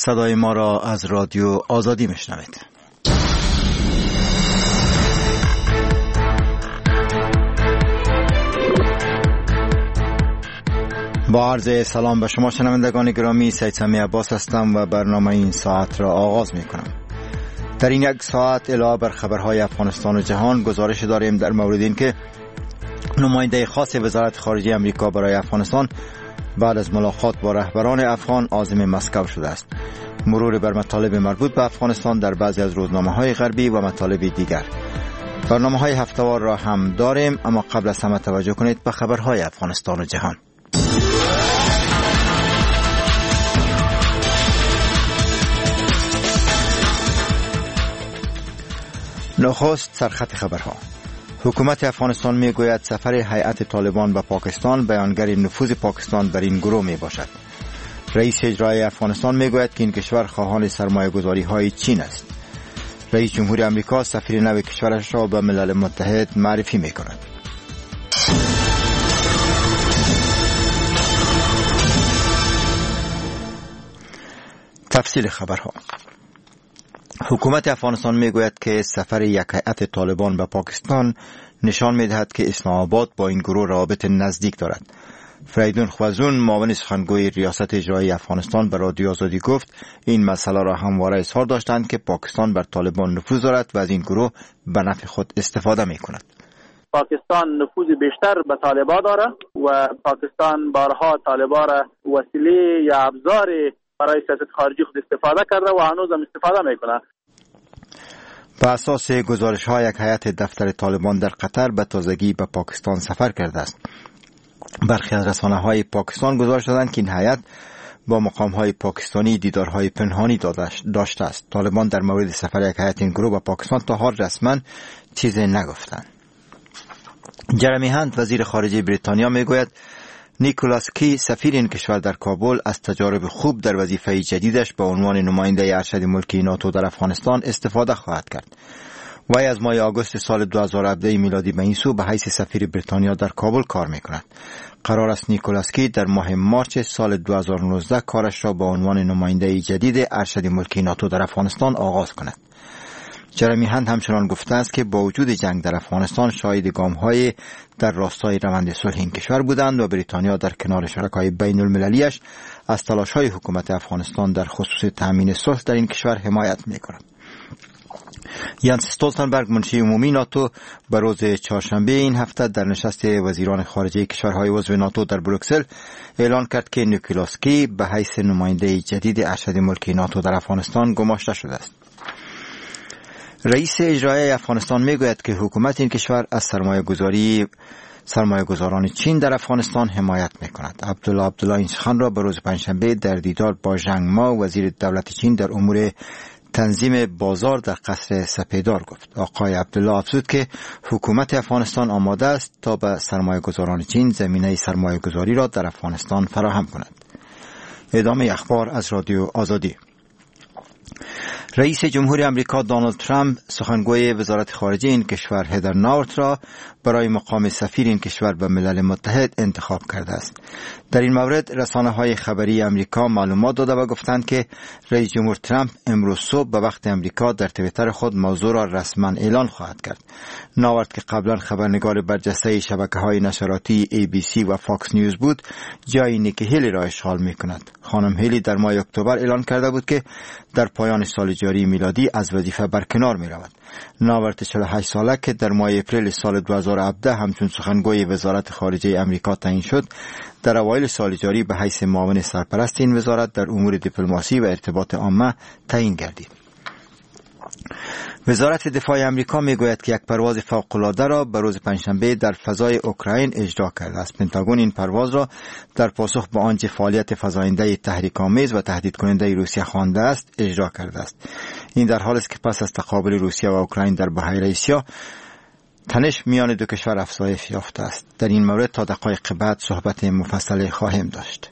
صدای ما را از رادیو آزادی میشنوید. با عرض سلام به شما شنوندگان گرامی، سید سمی عباس هستم و برنامه این ساعت را آغاز می کنم. در این یک ساعت علاوه بر خبرهای افغانستان و جهان گزارش داریم در مورد این که نماینده خاص وزارت خارجه امریکا برای افغانستان بعد از ملاقات با رهبران افغان عازم مسکو شده است. مرور بر مطالب مربوط به افغانستان در بعضی از روزنامه‌های غربی و مطالب دیگر. برنامه‌های هفته‌وار را هم داریم، اما قبل از همه توجه کنید به خبرهای افغانستان و جهان. نخست سرخط خبرها. حکومت افغانستان می گوید سفر هیئت طالبان به پاکستان بیانگر نفوذ پاکستان در این گروه می باشد. رئیس اجرایی افغانستان می گوید که این کشور خواهان سرمایه گذاری های چین است. رئیس جمهور امریکا سفیر نو کشورش را به ملل متحد معرفی می کند. تفصیل خبرها. حکومت افغانستان می گوید که سفر یک هیئت طالبان به پاکستان نشان می دهد که اسلام آباد با این گروه روابط نزدیک دارد. فریدون خوازون معاون سخنگوی ریاست اجرایی افغانستان به رادیو آزادی گفت این مسئله را همواره اظهار داشتند که پاکستان بر طالبان نفوذ دارد و از این گروه به نفع خود استفاده می کند. پاکستان نفوذ بیشتر به طالبان دارد و پاکستان بارها طالبان را وسیله یا ابزار برای سیاست خارجی خود استفاده کرده و هنوز هم استفاده میکنه. به اساس گزارش ها یک هیئت دفتر طالبان در قطر به تازگی به پاکستان سفر کرده است. برخی از رسانه های پاکستان گزارش دادند که این هیئت با مقام های پاکستانی دیدارهای پنهانی داشته است. طالبان در مورد سفر یک هیئت این گروه به پاکستان تا حال رسما چیزی نگفتند. جرمی هانت وزیر خارجه بریتانیا میگوید نیکولاس کی سفیر این کشور در کابل از تجارب خوب در وظیفه جدیدش به عنوان نماینده ارشد ملکی ناتو در افغانستان استفاده خواهد کرد. وی از ماه آگوست سال 2017 میلادی به این سو به حیث سفیر بریتانیا در کابل کار میکند. قرار است نیکولاس کی در ماه مارچ سال 2019 کارش را به عنوان نماینده جدید ارشد ملکی ناتو در افغانستان آغاز کند. جرمی هانت همچنان گفته است که با وجود جنگ در افغانستان شاهد گام‌های در راستای روند صلح این کشور بودند و بریتانیا در کنار شرکای بین المللیش از تلاش‌های حکومت افغانستان در خصوص تأمین صلح در این کشور حمایت می‌کند. یانس استولتنبرگ منشی عمومی ناتو به روز چهارشنبه این هفته در نشست وزیران خارجه کشورهای عضو ناتو در بروکسل اعلان کرد که نیکولاس کی به حیث نماینده جدید ارشد ملکی ناتو در افغانستان گماشته شده است. رئیس اجرایی افغانستان میگوید که حکومت این کشور از سرمایه‌گذاران چین در افغانستان حمایت میکند. عبدالله این سخن را به روز پنجشنبه در دیدار با ژنگ ما وزیر دولت چین در امور تنظیم بازار در قصر سپیدار گفت. آقای عبدالله افزود که حکومت افغانستان آماده است تا به سرمایه‌گذاران چین زمینه سرمایه‌گذاری را در افغانستان فراهم کند. ادامه اخبار از رادیو آزادی. رئیس جمهور امریکا دونالد ترامپ سخنگوی وزارت خارجه این کشور هدر ناورت را برای مقام سفیر این کشور به ملل متحد انتخاب کرده است. در این مورد رسانه‌های خبری امریکا معلومات داده و گفتند که رئیس جمهور ترامپ امروز صبح به وقت امریکا در توییتر خود موضوع را رسما اعلان خواهد کرد. ناورت که قبلا خبرنگار برجسته شبکه‌های نشراتی ABC و فاکس نیوز بود، جای نیکی هیلی را اشغال می‌کند. خانم هیلی در ماه اکتبر اعلان کرده بود که در پایان سال جاری میلادی از وظیفه برکنار می‌رود. ناورت 48 ساله که در ماه اپریل سال 2017 همچون سخنگوی وزارت خارجه امریکا تعیین شد، در اوایل سال جاری به حیث معاون سرپرست این وزارت در امور دیپلماسی و ارتباط عامه تعیین گردید. وزارت دفاع امریکا میگوید که یک پرواز فوق‌العاده را به روز پنجشنبه در فضای اوکراین اجرا کرده است. پنتاگون این پرواز را در پاسخ به آنچه فعالیت فزاینده تحریک‌آمیز و تهدید کننده روسیه خوانده است اجرا کرده است. این در حالی است که پس از تقابل روسیه و اوکراین در بحیره سیاه تنش میان دو کشور افزایش یافته است. در این مورد تا دقایق بعد صحبت مفصل خواهیم داشت.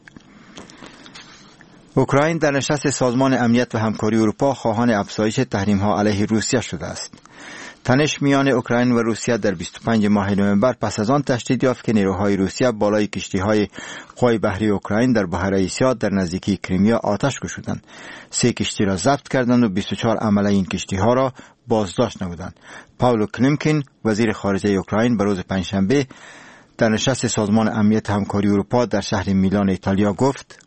اوکراین در نشست سازمان امنیت و همکاری اروپا خواهان افزایش تحریم‌ها علیه روسیه شده است. تنش میان اوکراین و روسیه در 25 ماه نوامبر پس از آن تشدید یافت که نیروهای روسیه بالای کشتی‌های قوای بحری اوکراین در بحر آسیا در نزدیکی کریمیا آتش گشودند. 3 کشتی را ضبط کردند و 24 عمله این کشتی‌ها را بازداشت نمودند. پاولو کلیمکین وزیر خارجه اوکراین به روز پنجشنبه در نشست سازمان امنیت همکاری اروپا در شهر میلان ایتالیا گفت: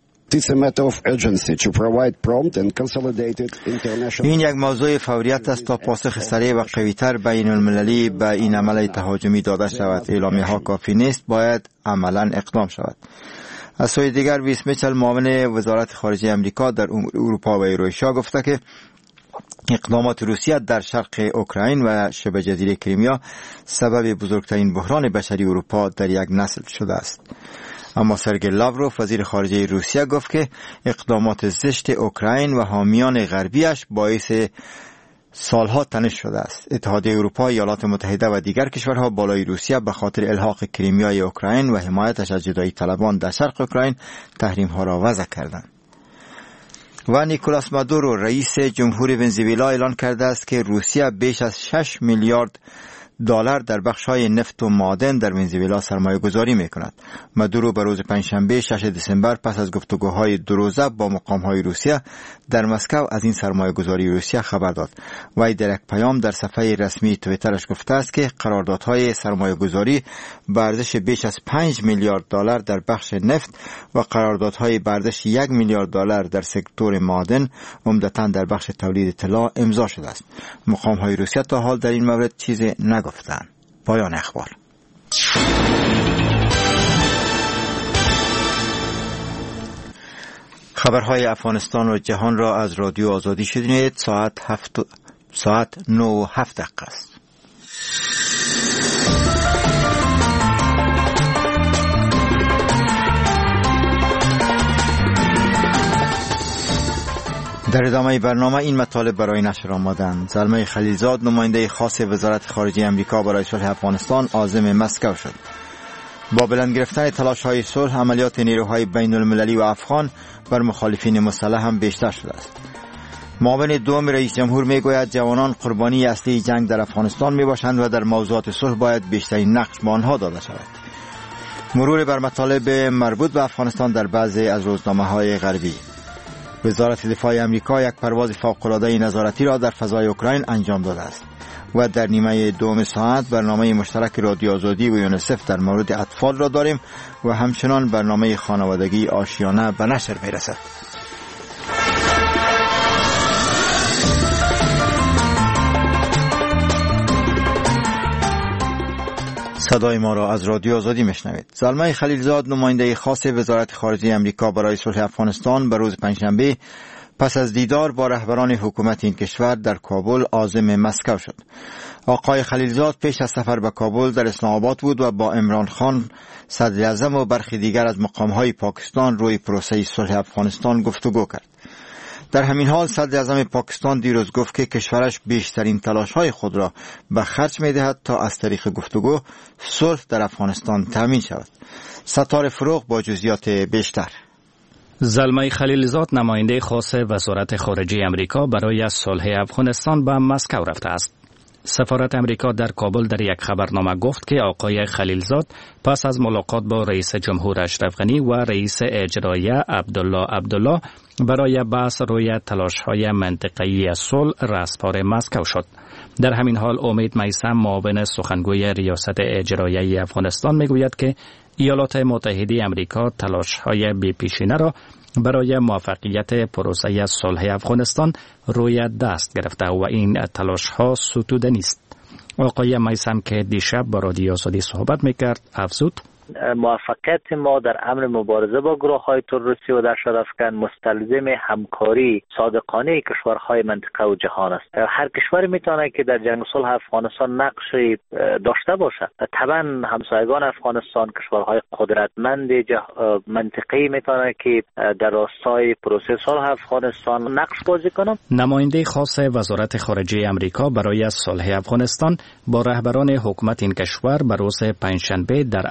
این یک موضوع فوریت است تا پاسخ سریع و قوی‌تر بین المللی به این عمل تهاجمی داده شود. اعلامیه‌ها کافی نیست، باید عملاً اقدام شود. از سوی دیگر ویس میچل معاون وزارت خارجه امریکا در اروپا و ایروشیا گفته که اقدامات روسیه در شرق اوکراین و شبه جزیره کریمیا سبب بزرگترین بحران بشری اروپا در یک نسل شده است. اما سرگئی لاوروف وزیر خارجه روسیه گفت که اقدامات زشت اوکراین و حامیان غربیش باعث سالها تنش شده است. اتحادیه اروپا، ایالات متحده و دیگر کشورها بالای روسیه به خاطر الحاق کریمیای اوکراین و حمایتش از جدایی طلبان در شرق اوکراین تحریم‌ها را وضع کردند. و نیکولاس مادورو رئیس جمهوری ونزوئلا اعلان کرده است که روسیه بیش از 6 میلیارد دلار در بخش‌های نفت و معادن در ونزوئلا سرمایه‌گذاری می‌کند. مادورو به روز پنجشنبه 6 دسامبر پس از گفتگوهای دو روزه با مقام‌های روسیه در مسکو از این سرمایه‌گذاری روسیه خبر داد. وی در یک پیام در صفحه رسمی توییترش گفته است که قراردادهای سرمایه‌گذاری به ارزش بیش از 5 میلیارد دلار در بخش نفت و قراردادهای به ارزش 1 میلیارد دلار در سکتور معادن عمدتاً در بخش تولید طلا امضا شده است. مقام‌های روسیه تا حال در این مورد چیزی نگفتند. پایان اخبار. خبرهای افغانستان و جهان را از رادیو آزادی شنیدید. ساعت 9:07 است. در ادامه برنامه این مطالب برای نشر آمدند. زلمه خلیلزاد نماینده خاص وزارت خارجه امریکا برای صلح افغانستان عازم مسکو شد. با بلند گرفتن تلاش‌های صلح، عملیات نیروهای بین المللی و افغان بر مخالفین مسلح هم بیشتر شده است. معاون دوم رئیس جمهور میگوید جوانان قربانی اصلی جنگ در افغانستان میباشند و در موضوعات صلح باید بیشترین نقش به آنها داده شود. مرور بر مطالب مربوط به افغانستان در بعضی از روزنامه‌های غربی. وزارت دفاع امریکا یک پرواز فوق‌العاده نظارتی را در فضای اوکراین انجام داده است. و در نیمه دوم ساعت برنامه مشترک رادیو آزادی و یونیسف در مورد اطفال را داریم و همچنان برنامه خانوادگی آشیانه به نشر میرسد. صدای ما را از رادیو آزادی میشنوید. زلمه خلیلزاد نماینده خاص وزارت خارجه امریکا برای صلح افغانستان به روز پنجشنبه پس از دیدار با رهبران حکومت این کشور در کابل عازم مسکو شد. آقای خلیلزاد پیش از سفر به کابل در اسلام آباد بود و با عمران خان صدر اعظم و برخی دیگر از مقام‌های پاکستان روی پروسه صلح افغانستان گفتگو کرد. در همین حال صدر اعظم پاکستان دیروز گفت که کشورش بیشترین تلاش‌های خود را به خرج می‌دهد تا از طریق گفتگو صلح در افغانستان تامین شود. ستاره فروغ با جزئیات بیشتر. زلمه خلیلزاد نماینده خاص وزارت خارجه امریکا برای صلح افغانستان به مسکو رفته است. سفارت امریکا در کابل در یک خبرنامه گفت که آقای خلیلزاد پس از ملاقات با رئیس جمهور اشرف غنی و رئیس اجرایی عبدالله برای بحث روی تلاش‌های منطقه‌ای صلح رسپار مسکو شد. در همین حال امید میثم معاون سخنگوی ریاست اجرایی افغانستان میگوید که ایالات متحده امریکا تلاش‌های بی‌پیشینه را برای موفقیت پروسه صلح افغانستان روی دست گرفته و این تلاش‌ها ستوده نیست. آقای میثم که دیشب با رادیو آزادی صحبت میکرد افزود: موفقیت ما در امر مبارزه با گروه‌های تروریستی و دهشت‌افکن مستلزم همکاری صادقانه کشورهای منطقه و جهان است. هر کشوری میتونه که در جنگ صلح افغانستان نقشی داشته باشد. طبعا همسایگان افغانستان کشورهای قدرتمند منطقه‌ای میتونه که در راستای پروسه صلح افغانستان نقش بازی کنند. نماینده خاص وزارت خارجه امریکا برای صلح افغانستان با رهبران حکومت این کشور به روز پنجشنبه در ارک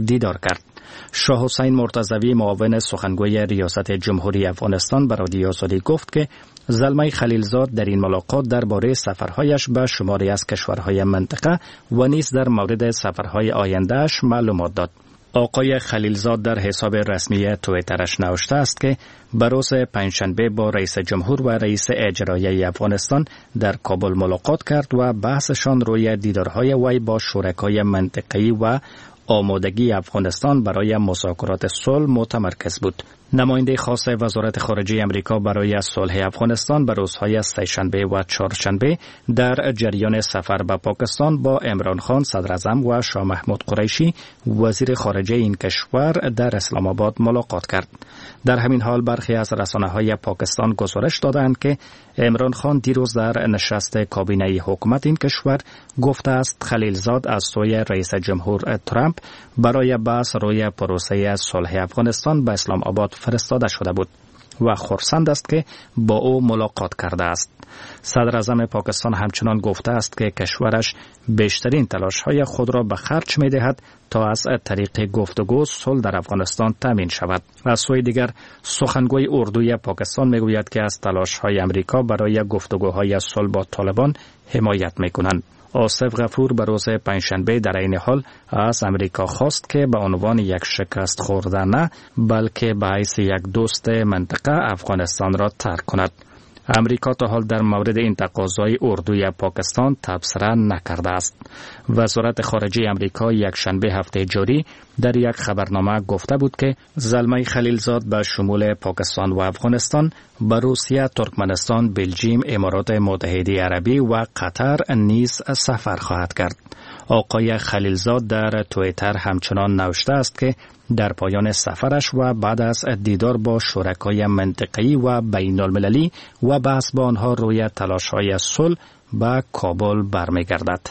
دیدار کرد. شاه حسین مرتضوی معاون سخنگوی ریاست جمهوری افغانستان به رادیو آزادی گفت که زلمه خلیلزاد در این ملاقات درباره سفرهایش به شماری از کشورهای منطقه و نیز در مورد سفرهای آیندهش معلومات داد. آقای خلیلزاد در حساب رسمی توییترش نوشته است که به روز پنجشنبه با رئیس جمهور و رئیس اجرایی افغانستان در کابل ملاقات کرد و بحثشان روی دیدارهای وی با شرکای منطقه‌ای و آمادگی افغانستان برای مذاکرات صلح متمرکز بود. نماینده خاص وزارت خارجه امریکا برای صلح افغانستان به روزهای سه‌شنبه و چهارشنبه در جریان سفر به پاکستان با عمران خان صدر اعظم و شاه محمود قریشی وزیر خارجه این کشور در اسلام آباد ملاقات کرد. در همین حال برخی از رسانه‌های پاکستان گزارش دادند که عمران خان دیروز در نشست کابینه حکومت این کشور گفته است خلیلزاد از سوی رئیس جمهور ترامپ برای بحث روی پروسه صلح افغانستان به اسلام آباد فرستاده شده بود و خرسند است که با او ملاقات کرده است. صدر اعظم پاکستان همچنان گفته است که کشورش بیشترین تلاش‌های خود را به خرج می‌دهد تا از طریق گفتگو صلح در افغانستان تامین شود. از سوی دیگر سخنگوی اردوی پاکستان میگوید که از تلاش‌های امریکا برای گفتگوهای صلح با طالبان حمایت می‌کنند. آصف غفور به روز پنجشنبه در این حال از امریکا خواست که به عنوان یک شکست خورده نه بلکه به حیث یک دوست منطقه افغانستان را ترک کند. امریکا تا حال در مورد این تقاضای اردوی پاکستان تبصره نکرده است. وزارت خارجه امریکا یک شنبه هفته جاری در یک خبرنامه گفته بود که زلمه خلیلزاد به شمول پاکستان و افغانستان به روسیه، ترکمنستان، بلژیم، امارات متحده عربی و قطر نیز سفر خواهد کرد. آقای خلیلزاد در توییتر همچنان نوشته است که در پایان سفرش و بعد از دیدار با شرکای منطقه‌ای و بین المللی و بحث با آنها روی تلاش‌های صلح به کابل برمیگردد.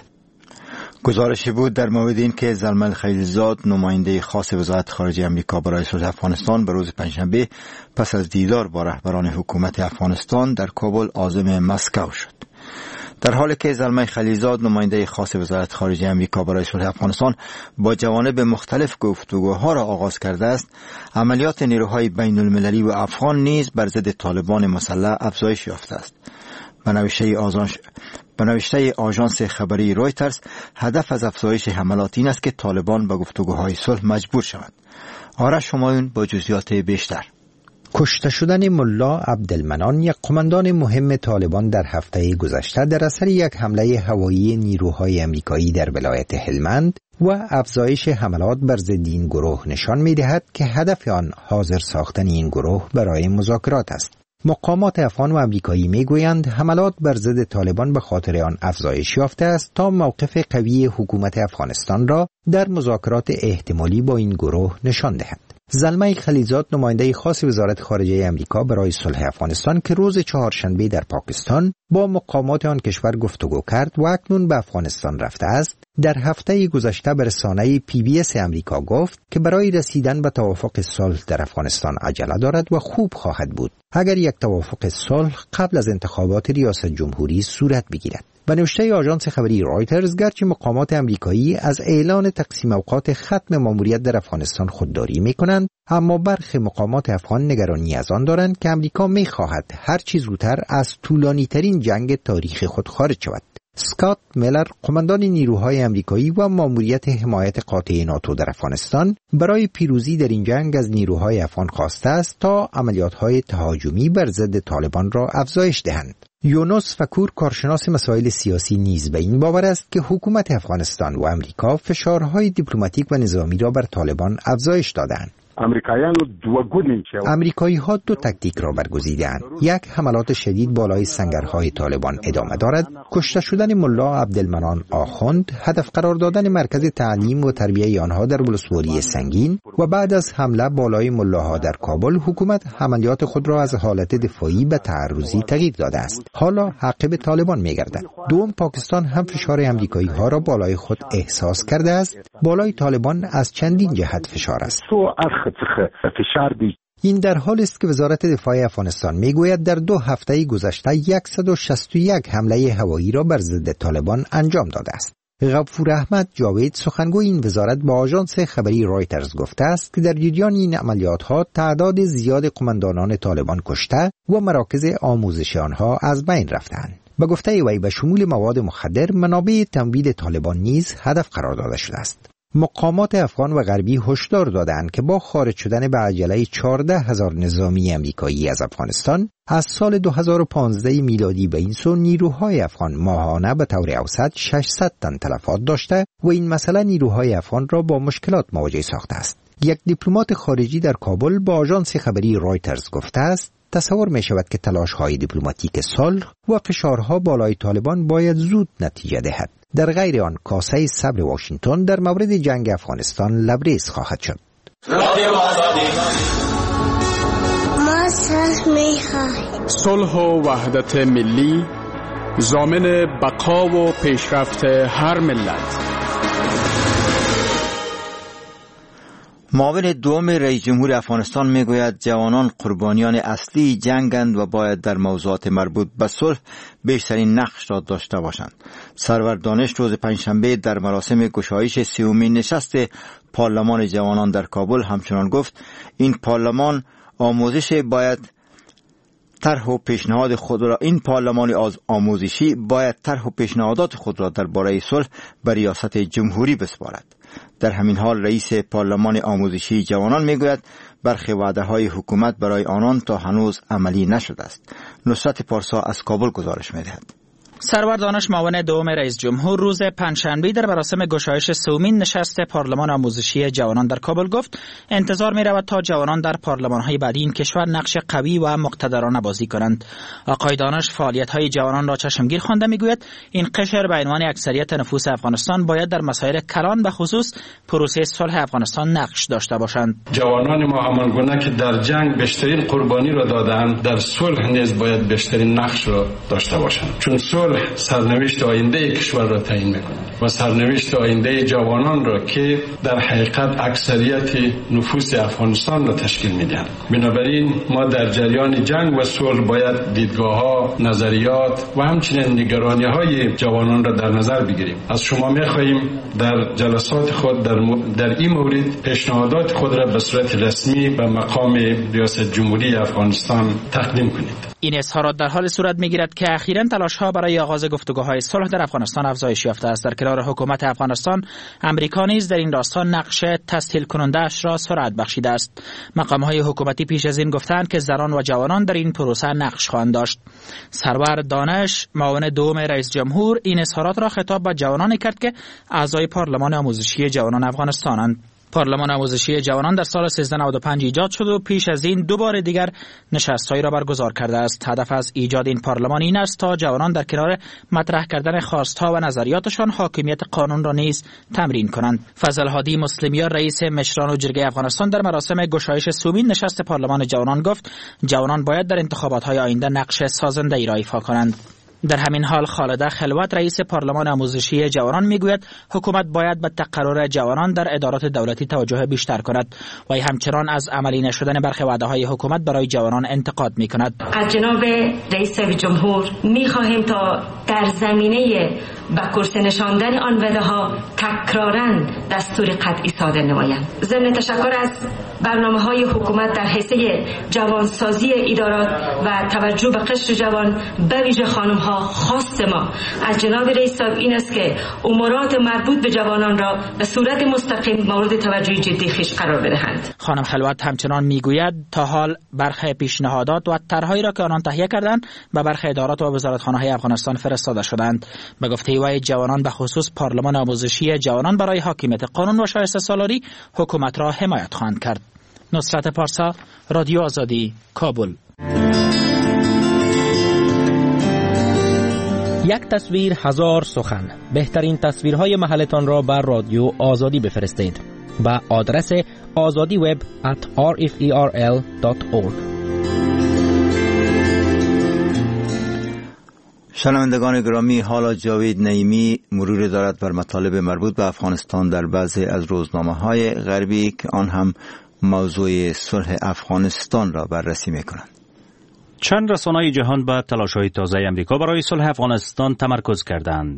گزارشی بود در مورد این که زلمه خلیلزاد نماینده خاص وزارت خارجه امریکا برای صلح افغانستان به روز پنجشنبه پس از دیدار با رهبران حکومت افغانستان در کابل عازم مسکو شد. در حالی که زلمه خلیلزاد نماینده خاص وزارت خارجه امریکا برای صلح افغانستان با جوانب مختلف گفتگوها را آغاز کرده است، عملیات نیروهای بین المللی و افغان نیز بر ضد طالبان مسلح افزایش یافته است. به نوشته آژانس خبری رویترز، هدف از افزایش حملات این است که طالبان به گفتگوهای صلح مجبور شوند. آرش همایون با جزئیات بیشتر. کشته شدن ملا عبدالمنان، یک قماندان مهم طالبان در هفته گذشته در اثر یک حمله هوایی نیروهای امریکایی در ولایت هلمند و افزایش حملات بر ضد این گروه نشان می‌دهد که هدف آن حاضر ساختن این گروه برای مذاکرات است. مقامات افغان و امریکایی میگویند حملات بر ضد طالبان به خاطر آن افزایش یافته است تا موقف قوی حکومت افغانستان را در مذاکرات احتمالی با این گروه نشان دهد. زلمه خلیلزاد نماینده خاص وزارت خارجه امریکا برای صلح افغانستان که روز چهارشنبه در پاکستان با مقامات آن کشور گفتگو کرد و اکنون به افغانستان رفته است، در هفته گذشته به رسانه PBS امریکا گفت که برای رسیدن به توافق صلح در افغانستان عجله دارد و خوب خواهد بود اگر یک توافق صلح قبل از انتخابات ریاست جمهوری صورت بگیرد. به نوشته آژانس خبری رویترز، گرچه مقامات امریکایی از اعلان تقسیم اوقات ختم ماموریت در افغانستان خودداری می‌کنند، اما برخی مقامات افغان نگرانی از آن دارند که امریکا می‌خواهد هر چه زودتر از طولانی‌ترین جنگ تاریخ خود خارج شود. اسکات میلر، قماندان نیروهای امریکایی و ماموریت حمایت قاطع ناتو در افغانستان، برای پیروزی در این جنگ از نیروهای افغان خواسته است تا عملیات‌های تهاجمی بر ضد طالبان را افزایش دهند. یونس فکور، کارشناس مسائل سیاسی، نیز به این باور است که حکومت افغانستان و امریکا فشارهای دیپلماتیک و نظامی را بر طالبان افزایش دادند. امریکایی ها دو تاکتیک را برگزیدند. یک، حملات شدید بالای سنگرهای طالبان ادامه دارد. کشته شدن ملا عبدالمنان آخوند، هدف قرار دادن مرکز تعلیم و تربیه آنها در ولسوالی سنگین و بعد از حمله بالای ملاها در کابل، حکومت عملیات خود را از حالت دفاعی به تعرضی تغییر داده است. حالا عقب طالبان می‌گردد. دوم، پاکستان هم فشار امریکایی ها را بالای خود احساس کرده است. بالای طالبان از چندین جهت فشار است. این در حالی است که وزارت دفاع افغانستان میگوید در 2 هفته گذشته 161 حمله هوایی را بر ضد طالبان انجام داده است. غفور احمد جاوید سخنگوی این وزارت با آژانس خبری رایترز گفته است که در جریان این عملیات‌ها تعداد زیاد قماندانان طالبان کشته و مراکز آموزشی آنها از بین رفتند. به گفته وی به شمول مواد مخدر منابع تمویل طالبان نیز هدف قرار داده شده است. مقامات افغان و غربی هشدار دادند که با خارج شدن به عجله 14,000 نظامی امریکایی از افغانستان از سال 2015 میلادی به این سو نیروهای افغان ماهانه به طور اوسط 600 تن تلفات داشته و این مسئله نیروهای افغان را با مشکلات مواجه ساخته است. یک دیپلمات خارجی در کابل با آژانس خبری رایترز گفته است تصور می شود که تلاش‌های دیپلماتیک صلح و فشارها بالای طالبان باید زود نتیجه دهد. در غیر آن کاسه صبر واشنگتن در مورد جنگ افغانستان لبریز خواهد شد. ما صلح می‌خواهیم. صلح و وحدت ملی ضامن بقا و پیشرفت هر ملت. معاون دوم رئیس جمهور افغانستان میگوید جوانان قربانیان اصلی جنگند و باید در موضوعات مربوط به صلح بیشترین نقش را داشته باشند. سرور دانش روز پنجشنبه در مراسم گشایش 30مین نشست پارلمان جوانان در کابل همچنان گفت این پارلمان آموزشی باید طرح و پیشنهاد خود را آموزشی باید طرح و پیشنهادات خود را درباره صلح به ریاست جمهوری بسپارد. در همین حال رئیس پارلمان آموزشی جوانان میگوید برخی وعده‌های حکومت برای آنان تا هنوز عملی نشده است. نصرت پارسا از کابل گزارش می‌دهد. سرور دانش معاون دوم رئیس جمهور روز پنجشنبه در مراسم گشایش 30مین نشست پارلمان آموزشی جوانان در کابل گفت انتظار می رود تا جوانان در پارلمان‌های بعدی این کشور نقش قوی و مقتدرانه بازی کنند. آقای دانش فعالیت‌های جوانان را چشمگیر خوانده میگوید این قشر به عنوان اکثریت نفوس افغانستان باید در مسائل کلان به خصوص پروسه صلح افغانستان نقش داشته باشند. جوانان ما همان گونه که در جنگ بیشترین قربانی را دادند در صلح نیز باید بیشترین نقش را داشته باشند، چون صلح سرنوشت آینده کشور را تعیین می‌کند و سرنوشت آینده جوانان را که در حقیقت اکثریت نفوس افغانستان را تشکیل می‌دهند. بنابراین ما در جریان جنگ و صلح باید دیدگاه‌ها، نظریات و همچنین نگرانی‌های جوانان را در نظر بگیریم. از شما می‌خواهیم در جلسات خود در این مورد پیشنهادات خود را به صورت رسمی به مقام ریاست جمهوری افغانستان تقدیم کنید. این اظهارات در حال صورت می‌گیرد که اخیراً تلاش‌ها برای آغاز گفتگوهای صلح در افغانستان افزایش یافته است. در کنار حکومت افغانستان، امریکا نیز در این راستا نقش تسهیل کننده‌اش را سرعت بخشیده است. مقام‌های حکومتی پیش از این گفتند که زنان و جوانان در این پروسه نقش خواهند داشت. سرور دانش معاون دوم رئیس جمهور این اظهارات را خطاب به جوانانی کرد که اعضای پارلمان آموزشی جوانان افغانستانند. پارلمان آموزشی جوانان در سال 1395 ایجاد شد و پیش از این 2 بار دیگر نشست‌هایی را برگزار کرده است. هدف از ایجاد این پارلمان این است تا جوانان در کنار مطرح کردن خواست‌ها و نظریاتشان حاکمیت قانون را نیز تمرین کنند. فضل هادی مسلمیان رئیس مشران و جرگه افغانستان در مراسم گشایش 30مین نشست پارلمان جوانان گفت جوانان باید در انتخابات‌های آینده نقش سازنده‌ای را ایفا کنند. در همین حال خالده خلوت رئیس پارلمان آموزشی جوانان میگوید حکومت باید به تقرر جوانان در ادارات دولتی توجه بیشتر کند و همچنان از عملی نشدن برخی وعده‌های حکومت برای جوانان انتقاد میکند. از جناب رئیس جمهور میخواهیم تا در زمینه به کرسی نشاندن آن وعده‌ها تکراراً دستور قطعی صادر نمایند. ضمن تشکر از برنامه‌های حکومت در حیطه جوانسازی ادارات و توجه به قشر جوان به ویژه خانم‌ها خواست ما از جناب رئیس صاحب این است که امورات مربوط به جوانان را به صورت مستقیم مورد توجه جدی خویش قرار بدهند. خانم خلوت همچنان میگوید تا حال برخی پیشنهادات و طرح‌هایی را که آنان تهیه کردند به برخی ادارات و وزارتخانه‌های افغانستان فرستاده شدند. به گفته وی جوانان به خصوص پارلمان آموزشی جوانان برای حاکمیت قانون و شایسته سالاری حکومت را حمایت خواهند کرد. نصرت پارسا، رادیو آزادی، کابل. یک تصویر هزار سخن. بهترین تصویرهای محلتان را بر رادیو آزادی بفرستید به آدرس azadiweb@rferl.org. شنوندگان گرامی، حالا جاوید نعیمی مرور دارد بر مطالب مربوط به افغانستان در بعضی از روزنامه‌های غربی که آن هم موضوع صلح افغانستان را بررسی می‌کنند. چند رسانه‌های جهان به تلاش‌های تازه آمریکا برای صلح افغانستان تمرکز کردند.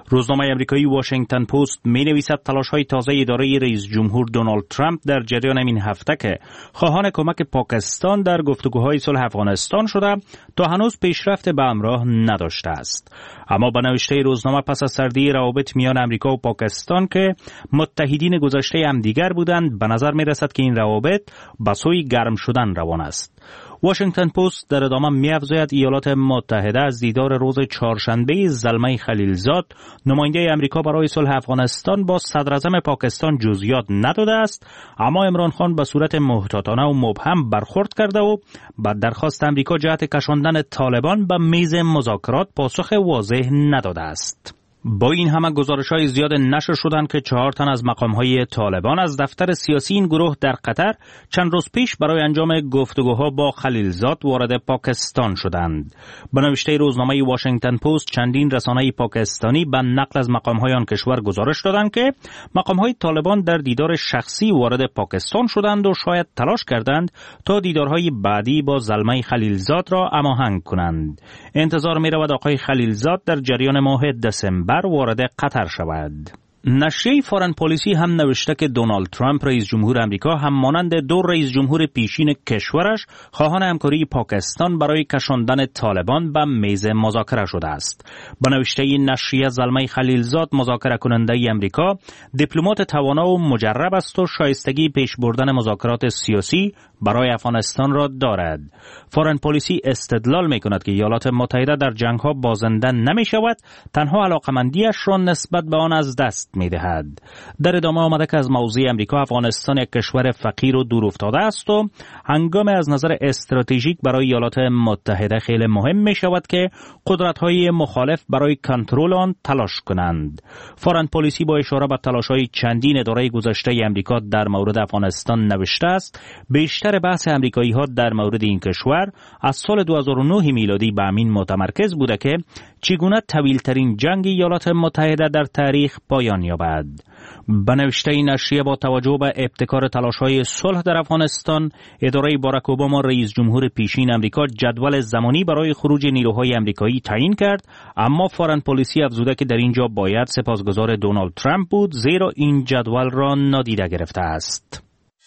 روزنامه امریکایی واشنگتن پست می‌نویسد تلاش‌های تازه اداره رئیس جمهور دونالد ترامپ در جریان این هفته که خواهان کمک پاکستان در گفتگوهای صلح افغانستان شده تا هنوز پیشرفت به همراه نداشته است. اما به نوشته روزنامه پس از سردی روابط میان امریکا و پاکستان که متحدین گذشته همدیگر بودند، به نظر می‌رسد که این روابط به سوی گرم شدن روان است. واشنگتن پست در ادامه می‌افزاید ایالات متحده از دیدار روز چهارشنبه زلمه خلیلزاد نماینده امریکا برای صلح افغانستان با صدراعظم پاکستان جزئیات نداده است، اما عمران خان به صورت محتاطانه و مبهم برخورد کرده و به درخواست امریکا جهت کشاندن طالبان به میز مذاکرات پاسخ واضح نداده است. با این همه گزارش‌های زیاد نشر شدند که 4 تن از مقام‌های طالبان از دفتر سیاسی این گروه در قطر چند روز پیش برای انجام گفتگوها با خلیلزاد وارد پاکستان شدند. به نوشته روزنامه واشنگتن پست چندین رسانه پاکستانی به نقل از مقام‌های آن کشور گزارش دادند که مقام‌های طالبان در دیدار شخصی وارد پاکستان شدند و شاید تلاش کردند تا دیدارهای بعدی با زلمه خلیلزاد را هماهنگ کنند. انتظار می‌رود آقای خلیلزاد در جریان ماه دسامبر وارد قطر شود. نشریه فارن پالیسی هم نوشته که دونالد ترامپ رئیس جمهور امریکا هم مانند 2 رئیس جمهور پیشین کشورش خواهان همکاری پاکستان برای کشاندن طالبان به میز مذاکره شده است. به نوشته این نشریه زلمه خلیلزاد مذاکره کننده امریکا دیپلمات توانا و مجرب است و شایستگی پیش بردن مذاکرات سیاسی برای افغانستان را دارد. فارن پالیسی استدلال می کند که ایالات متحده در جنگ ها بازنده نمی شود، تنها علاقمندیش را نسبت به آن از دست می دهد. در ادامه آمده که از موضع امریکا افغانستان یک کشور فقیر و دور افتاده است و هنگام از نظر استراتژیک برای ایالات متحده خیلی مهم می شود که قدرت های مخالف برای کنترل آن تلاش کنند. فارن پالیسی با اشاره به تلاش های چندین اداره گذشته امریکا در مورد افغانستان نوشته است بیشتر بحث امریکایی ها در مورد این کشور از سال 2009 میلادی به همین متمرکز بوده که چگونه طویل ترین جنگ ایالات متحده در تاریخ پایان یابد. به نوشته این نشریه با توجه به ابتکار تلاش‌های صلح در افغانستان، اداره باراک اوباما رئیس جمهور پیشین امریکا جدول زمانی برای خروج نیروهای امریکایی تعیین کرد، اما فارن پالیسی افزوده که در اینجا باید سپاسگزار دونالد ترامپ بود زیرا این جدول را نادیده گرفته است.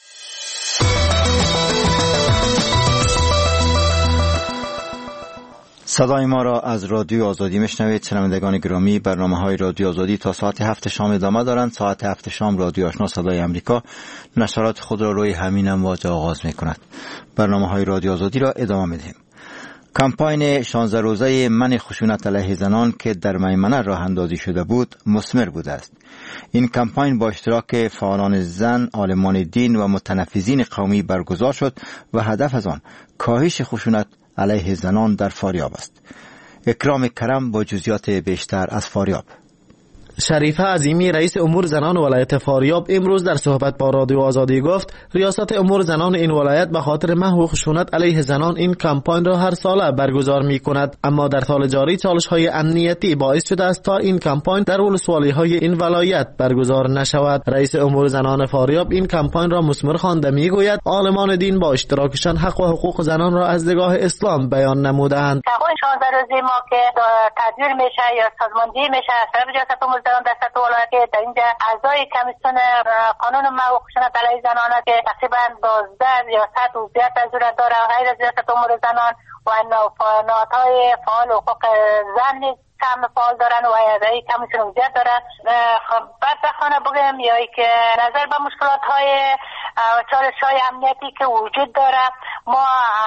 صدای ما را از رادیو آزادی میشنوید. شنوندگان گرامی، برنامه‌های رادیو آزادی تا ساعت 7 شام ادامه دارند. ساعت 7 شام رادیو آشنا صدای امریکا نشرات خود را روی همین امواج آغاز می‌کند. برنامه‌های رادیو آزادی را ادامه می‌دهیم. کمپاین 16 روزه منع خشونت علیه زنان که در میمنه راه اندازی شده بود مثمر بوده است. این کمپاین با اشتراک فعالان زن، عالمان دین و متنفذین قومی برگزار شد و هدف از آن کاهش خشونت علیه زنان در فاریاب است. اکرام کرم با جزئیات بیشتر از فاریاب. شریفه عظیمی رئیس امور زنان ولایت فاریاب امروز در صحبت با رادیو آزادی گفت ریاست امور زنان این ولایت به خاطر محو خشونت علیه زنان این کمپاین را هر ساله برگزار می کند، اما در سال جاری چالش‌های امنیتی باعث شده است تا این کمپاین در ولسوالی‌های این ولایت برگزار نشود. رئیس امور زنان فاریاب این کمپاین را مثمر خوانده میگوید عالمان دین با اشتراکشان حق و حقوق زنان را از نگاه اسلام بیان نمودند. کمپاین 16 روزه ما که تدبیر میشه یا سازماندهی میشه از طرف ریاست امور زنان در سطح ولایت، در اینجا اعضای کمیسیون قانون محو خشونت علیه زنان که تقریبا 12 ریاست عضویت از صورت داره و غیر از ریاست امور زنان و نهادهای فعال حقوق زن نیز کم فعال دارن و اعضای کمیسیون عضویت دارن. بدبختانه بگم یا که نظر به مشکلات های چالش‌های امنیتی که وجود داره، ما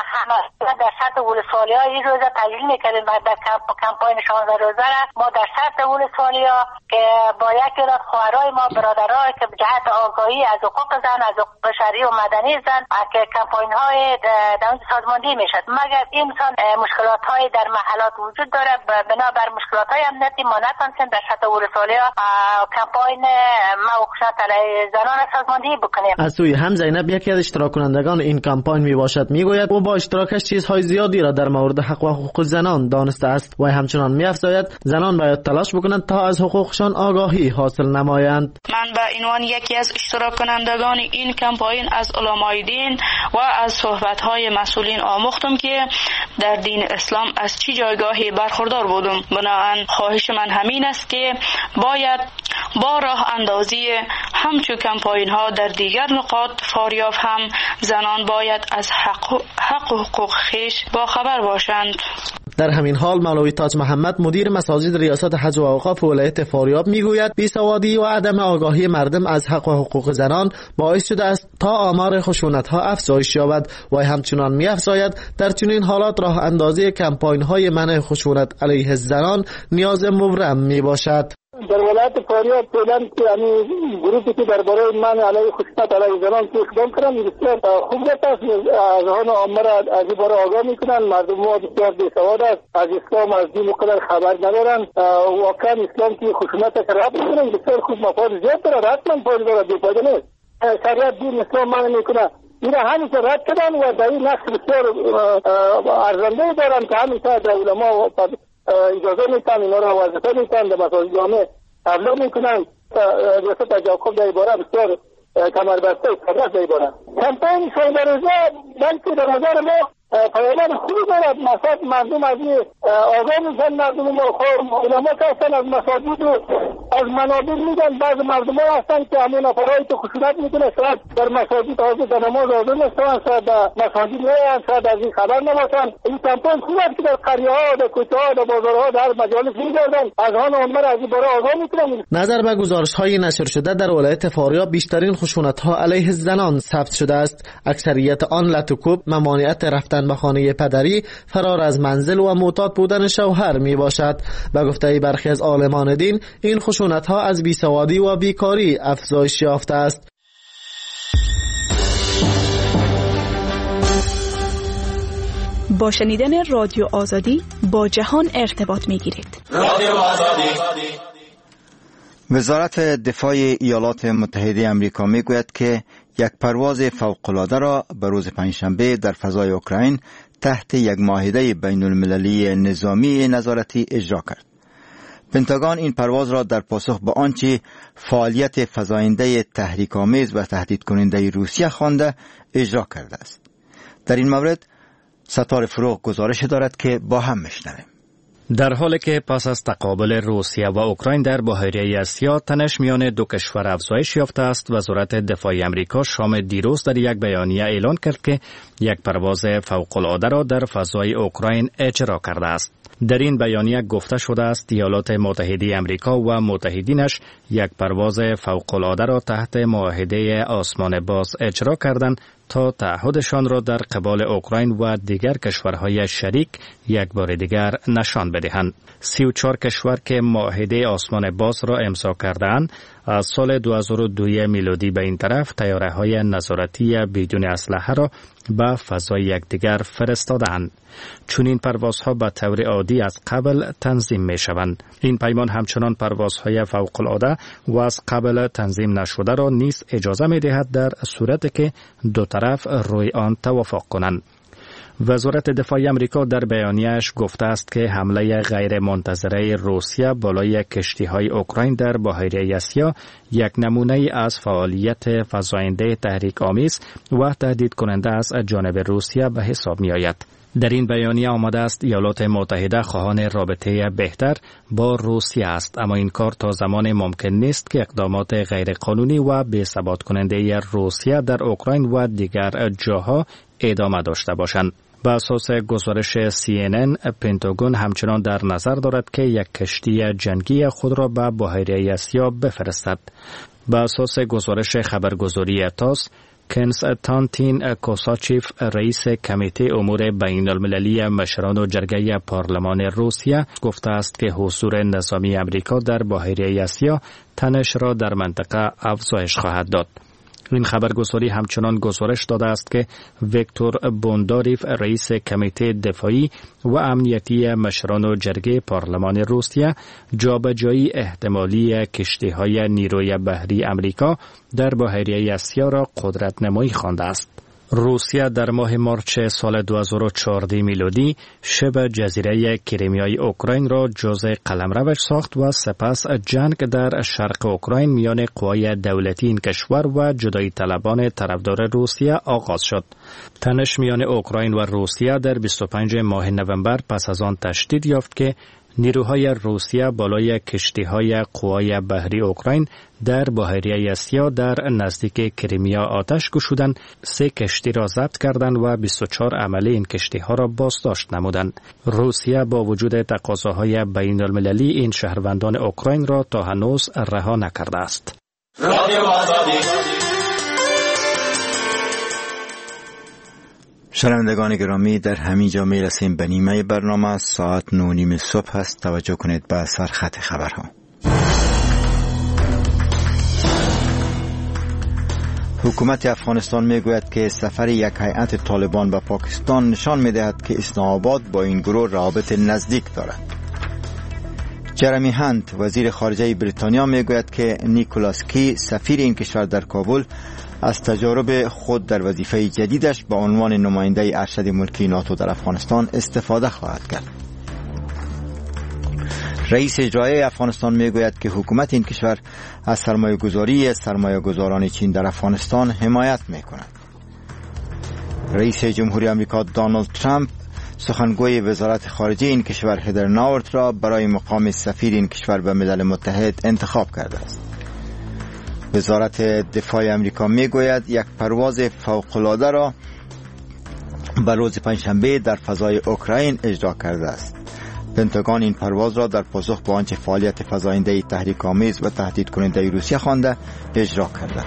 در سطح ولسوالی ها این روزه تجلیل میکردیم و در کمپاین 16 روزه ما در سطح ولسوالی ها که با یک تعداد خواهرای ما برادرای که به جهت آگاهی از حقوق زن، از حقوق بشری و مدنی زن که کمپاین های در اونجا سازماندهی میشد، مگر این مشکلات های در محلات وجود داره، بنابر مشکلات های امنیتی ما نتونستیم در سطح ولسوالی ها کمپاین محو خشونت علیه زنان سازماندهی بکنیم. از سوی هم زینب یکی از اشتراک کنندگان این کمپاین می باشد، میگوید او با اشتراکش چیزهای زیادی را در مورد حق و حقوق زنان دانسته است و همچنان می‌افزاید زنان باید تلاش بکنند تا از حقوقشان آگاهی حاصل نمایند. من به عنوان یکی از اشتراک کنندگان این کمپاین از علمای دین و از صحبت‌های مسئولین آموختم که در دین اسلام از چه جایگاهی برخوردار بودم. بنابراین خواهش من همین است که باید با راه اندازی همچون کمپاین ها در دیگر نقاط فاریاب هم زنان باید از حق و حقوق خویش با خبر باشند. در همین حال مولوی تاج محمد مدیر مساجد ریاست حج و اوقاف ولایت فاریاب میگوید بیسوادی و عدم آگاهی مردم از حق و حقوق زنان باعث شده است تا آمار خشونت ها افزایش یابد و همچنان می‌افزاید در چنین حالات راه اندازی کمپاین های منع خشونت علیه زنان نیاز مبرم میباشد. در ولایت فاریاب فعلا که گروهی که درباره من علیه خشونت علیه زنان که اقدام کردن بسیار خوب است. از آن عامه را از این باره آگاه میکنن. مردم ما بسیار بیسواد است، از اسلام از دین مقدر خبر ندارن. واقعا اسلام که خشونت را رد میکنن بسیار خوب مفاد زیاد دارد، حتما فایده دارد، بیفایده نیست. شریعت دین اسلام منع میکنه. این همیشه رد کردن و در این نقش بسیار ارزنده دارن که همیشه در علما اجازه میتن اینا را وظیفه میتن در مساجد جامع ابلاغ میکنن. ریاست جاکوب در عباره بسیار کمربسته و صدرست در عباره کمپین شنبه روزه بلکه در نظر ما پیامد خوبی دارد. مقصد مردم از این آگاه میشن. مردم ما علما که هستن از مساجد و از منابر میگن. بعض مردم ها هستن که همون افرایی که خشونت میکنه شاید در مساجد حاضر در نماز حاضر نشتن، شاید در مساجد نیان، شاید از این خبر نباشن. این کمپین خوب است که در قریه ها، در کوچه ها، در بازارها، در مجالس میگردن، از آن عمر از این باره آگاه میکنن. نظر به گزارش های نشر شده در ولایت فاریاب بیشترین خشونت ها علیه زنان ثبت شده است. اکثریت آن لطوکوب، ممانعت رفتن به خانه پدری، فرار از منزل و معتاد بودن شوهر می باشد. به گفته برخی از عالمان دین این خشونت ها از بیسوادی و بیکاری افزایش یافته است. با شنیدن رادیو آزادی با جهان ارتباط می گیرید. رادیو آزادی. وزارت دفاع ایالات متحده آمریکا می گوید که یک پرواز فوق‌العاده را به روز پنجشنبه در فضای اوکراین تحت یک معاهده بین المللی نظامی نظارتی اجرا کرد. پنتاگون این پرواز را در پاسخ به آنچه فعالیت فزاینده تحریک‌آمیز و تهدید کننده روسیه خوانده اجرا کرده است. در این مورد ستاره فروغ گزارش دارد که با هم میشنویم. در حالی که پس از تقابل روسیه و اوکراین در بحیره آسیا تنش میان دو کشور افزایش یافته است، وزارت دفاع آمریکا شام دیروز در یک بیانیه اعلان کرد که یک پرواز فوق‌العاده را در فضای اوکراین اجرا کرده است. در این بیانیه گفته شده است ایالات متحده آمریکا و متحدینش یک پرواز فوق‌العاده را تحت معاهده آسمان باز اجرا کردند تا تعهدشان را در قبال اوکراین و دیگر کشورهای شریک یک بار دیگر نشان بدهند. 34 کشور که معاهده آسمان باز را امضا کردند از سال 2002 میلادی به این طرف طیاره‌های نظارتی بدون اسلحه را به فضای یکدیگر فرستادند. چون این پروازها به طور عادی از قبل تنظیم می شوند. این پیمان همچنان پروازهای فوق‌العاده و از قبل تنظیم نشده را نیز اجازه می دهد در صورتی که دو طرف روی آن توافق کنند. وزارت دفاع آمریکا در بیانیه‌اش گفته است که حمله غیر منتظره روسیه بالای کشتی‌های اوکراین در بحیره آسیا یک نمونه از فعالیت فزاینده تحریک‌آمیز و تهدید کننده از جانب روسیه به حساب می‌آید. در این بیانیه آمده است ایالات متحده خواهان رابطه بهتر با روسیه است، اما این کار تا زمان ممکن نیست که اقدامات غیرقانونی و بی‌ثبات کننده روسیه در اوکراین و دیگر جاها ادامه داشته باشند. به اساس گزارش CNN، پنتاگون همچنان در نظر دارد که یک کشتی جنگی خود را به بحیره آسیا بفرستد. به اساس گزارش خبرگزاری تاس، کنستانتین کوساچیف، رئیس کمیته امور بین المللی مشران و جرگه پارلمان روسیه، گفته است که حضور نظامی امریکا در بحیره آسیا تنش را در منطقه افزایش خواهد داد. این خبرگزاری همچنان گزارش داده است که ویکتور بونداریف، رئیس کمیته دفاعی و امنیتی مشران و جرگه پارلمان روسیه، جابجایی احتمالی کشتی‌های نیروی بحری امریکا در بحیره آسیا را قدرت نمایی خوانده است. روسیه در ماه مارچ سال 2014 میلادی شبه جزیره کریمیای اوکراین را جزء قلمروش ساخت و سپس جنگ در شرق اوکراین میان قوای دولتی این کشور و جدایی طلبان طرفدار روسیه آغاز شد. تنش میان اوکراین و روسیه در 25 ماه نوامبر پس از آن تشدید یافت که نیروهای روسیه بالای کشتی‌های قوای بحری اوکراین در بحیره اسیا در نزدیک کریمیا آتش گشودند، 3 کشتی را ضبط کردند و 24 عمله این کشتی‌ها را بازداشت نمودند. روسیه با وجود تقاضاهای بین‌المللی این شهروندان اوکراین را تا هنوز رها نکرده است. شنوندگان گرامی، در همین جا می رسیم به نیمه برنامه. ساعت 9:30 صبح است. توجه کنید به سرخط خبرها. حکومت افغانستان می گوید که سفر یک هیئت طالبان به پاکستان نشان می دهد که اسلام آباد با این گروه روابط نزدیک دارد. جرمی هانت وزیر خارجه بریتانیا می گوید که نیکولاس کی سفیر این کشور در کابل از تجارب خود در وظیفه جدیدش با عنوان نماینده ارشد ملکی ناتو در افغانستان استفاده خواهد کرد. رئیس اجرایی افغانستان میگوید که حکومت این کشور از سرمایه‌گذاران چین در افغانستان حمایت میکند. رئیس جمهوری آمریکا دونالد ترامپ سخنگوی وزارت خارجه این کشور هدر ناورت را برای مقام سفیر این کشور به ملل متحد انتخاب کرده است. وزارت دفاع آمریکا میگوید یک پرواز فوق‌العاده را به روز پنجشنبه در فضای اوکراین اجرا کرده است. پنتاگون این پرواز را در پاسخ به آنچه فعالیت فزاینده تحریک‌آمیز و تهدید کننده روسیه خوانده اجرا کرده.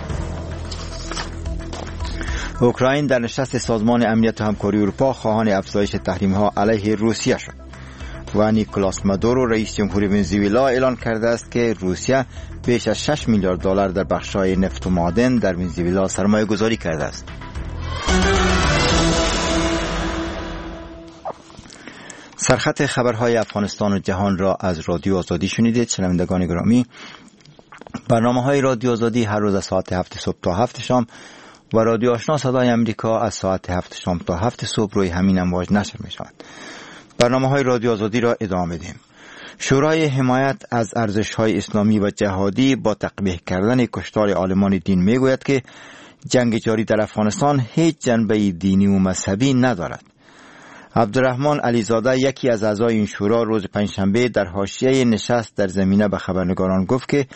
اوکراین در نشست سازمان امنیت و همکاری اروپا خواهان افزایش تحریم‌ها علیه روسیه شد و نیکولاس مادورو رئیس جمهوری ونزوئلا اعلان کرده است که روسیه بیش از 6 میلیارد دلار در بخش‌های نفت و معدن در ونزوئلا سرمایه‌گذاری کرده است. سرخط خبرهای افغانستان و جهان را از رادیو آزادی شنیدید. شنوندگان گرامی، برنامه‌های رادیو آزادی هر روز از ساعت 7 صبح تا 7 شام و رادیو آشنا صدای آمریکا از ساعت 7 شام تا 7 صبح روی همین امواج نشر می‌شوند. برنامه‌های رادیو آزادی را ادامه می‌دیم. شورای حمایت از ارزش‌های اسلامی و جهادی با تقبیح کردن کشتار عالمان دین می‌گوید که جنگ جاری در افغانستان هیچ جنبه دینی و مذهبی ندارد. عبدالرحمن علیزاده یکی از اعضای این شورا روز پنجشنبه در حاشیه نشست در زمینه به خبرنگاران گفت که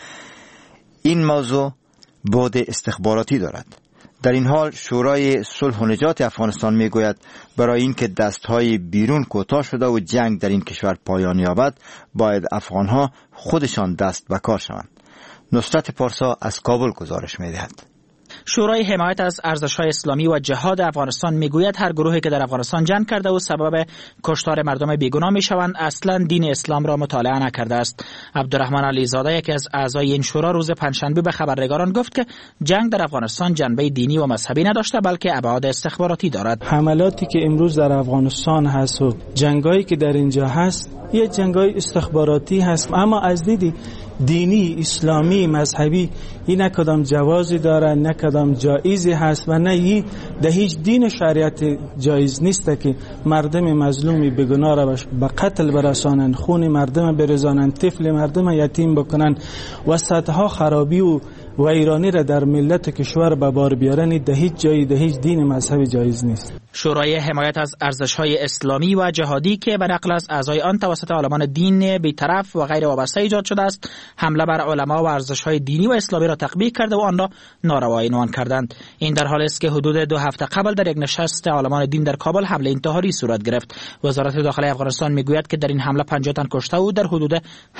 این موضوع بعد استخباراتی دارد. در این حال شورای صلح و نجات افغانستان میگوید برای اینکه دستهای بیرون کوتاه شده و جنگ در این کشور پایان یابد باید افغانها خودشان دست به کار شوند. نصرت پارسا از کابل گزارش میدهد. شورای حمایت از ارزش‌های اسلامی و جهاد افغانستان میگوید هر گروهی که در افغانستان جنگ کرده و سبب کشتار مردم بیگناه میشوند اصلا دین اسلام را مطالعه نکرده است. عبدالرحمن علیزاده یکی از اعضای این شورا روز پنجشنبه به خبرنگاران گفت که جنگ در افغانستان جنبه دینی و مذهبی نداشته بلکه ابعاد استخباراتی دارد. حملاتی که امروز در افغانستان هست و جنگایی که در اینجا هست یه جنگای استخباراتی هست، اما از دید دینی، اسلامی، مذهبی این نکدام جوازی داره، نکدام جایزی هست و نه در هیچ دین شریعت جایز نیست که مردم مظلومی بگناه را به قتل برسانند، خون مردم بریزانند، طفل مردم یتیم بکنند و صدها خرابی و ایرانی را در ملت کشور به بار بیارن. در هیچ جایی در هیچ دین مذهبی جایز نیست. شورای حمایت از ارزش‌های اسلامی و جهادی که به نقل از اعضای آن توسط عالمان دین بی‌طرف و غیر وابسته ایجاد شده است، حمله بر علما و ارزش‌های دینی و اسلامی را تقبیح کرده و آن را ناروا عنوان کردند. این در حالی است که حدود 2 هفته قبل در یک نشست عالمان دین در کابل حمله انتحاری صورت گرفت. وزارت داخلی افغانستان میگوید که در این حمله 50 تن کشته و در حدود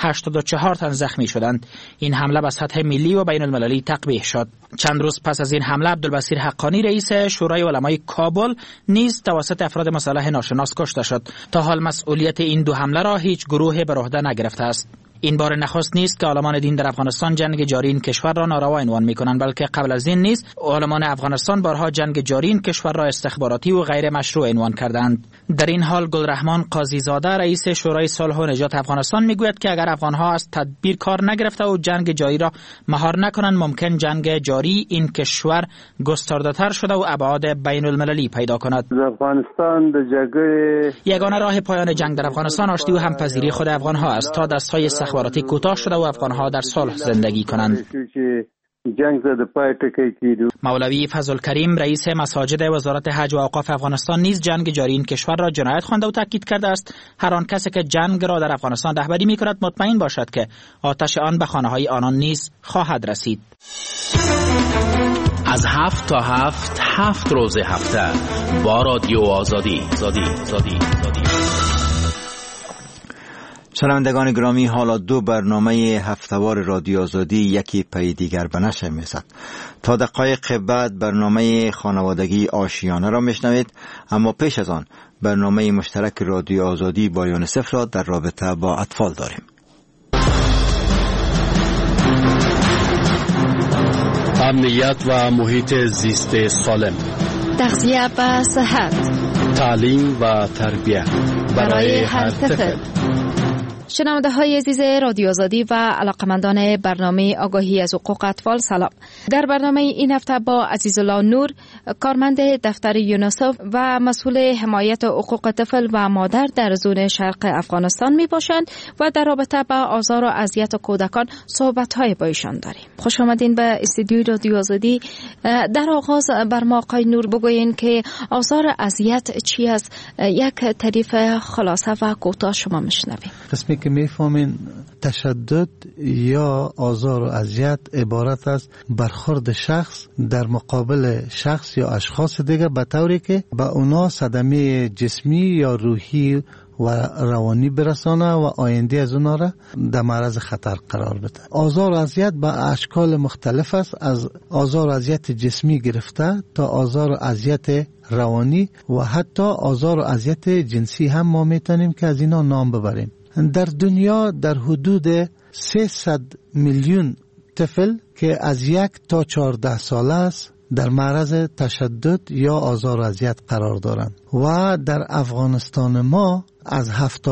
84 تن زخمی شدند. این حمله به سطح ملی و بین‌المللی تقبیح شد. چند روز پس از این حمله عبدالبصیر حقانی رئیس شورای علمای کابل نیز توسط افراد مسلح ناشناس کشته شد. تا حال مسئولیت این 2 حمله را هیچ گروه بر عهده نگرفته است. این بار نخست نیست که عالمان دین در افغانستان جنگ جاری این کشور را ناروا عنوان می‌کنند، بلکه قبل از این نیز عالمان افغانستان بارها جنگ جاری این کشور را استخباراتی و غیر مشروع عنوان کردند. در این حال گلرحمان قاضی زاده رئیس شورای صلح و نجات افغانستان میگوید که اگر افغان‌ها از تدبیر کار نگرفته و جنگ جاری را مهار نکنند، ممکن جنگ جاری این کشور گسترده‌تر شده و ابعاد بین‌المللی پیدا کند. افغانستان یگانه راه پایان جنگ در افغانستان آشتی و همپذیری خود افغان‌ها است تا دست‌های استخباراتی کوتاه شده و افغان‌ها در صلح زندگی کنند. مولوی فضل کریم رئیس مساجد وزارت حج و اوقاف افغانستان نیز جنگ جاری این کشور را جنایت خوانده و تاکید کرده است هر آن کسی که جنگ را در افغانستان رهبری می‌کند مطمئن باشد که آتش آن به خانه‌های آنان نیز خواهد رسید. از 7 تا 7 روز هفته با رادیو آزادی. شنوندگان گرامی، حالا دو برنامه هفتهوار رادیو آزادی یکی پی دیگر به نشر می‌رسد. تا دقایق بعد برنامه خانوادگی آشیانه را میشنوید، اما پیش از آن برنامه مشترک رادیو آزادی با یونیسف را در رابطه با اطفال داریم. امنیت و محیط زیست سالم، تغذیه و صحت، تعلیم و تربیت برای هر طفل. شنونده های عزیز رادیو آزادی و علاقمندان برنامه آگاهی از حقوق اطفال، سلام. در برنامه این هفته با عزیزالله نور، کارمند دفتر یونیسف و مسئول حمایت حقوق طفل و مادر در زون شرق افغانستان می باشند و در رابطه با آزار و اذیت کودکان صحبت های با ایشان داریم. خوش آمدین به استودیوی رادیو آزادی. در آغاز بر ما آقای نور بگوین که آزار و اذیت چی است؟ یک تعریف خلاصه و کوتاه شما میشنویم. قسمی که میفهمین تشدد یا آزار و اذیت عبارت از برخورد شخص در مقابل شخص یا اشخاص دیگر به طوری که به اونا صدمه جسمی یا روحی و روانی برسانه و آینده از اونا را در معرض خطر قرار بده. آزار و اذیت به اشکال مختلف است، از آزار و اذیت جسمی گرفته تا آزار و اذیت روانی و حتی آزار و اذیت جنسی هم ما میتونیم که از اینا نام ببریم. در دنیا در حدود 300 میلیون طفل که از 1 تا 14 ساله است در معرض تشدد یا آزار و اذیت قرار دارند و در افغانستان ما از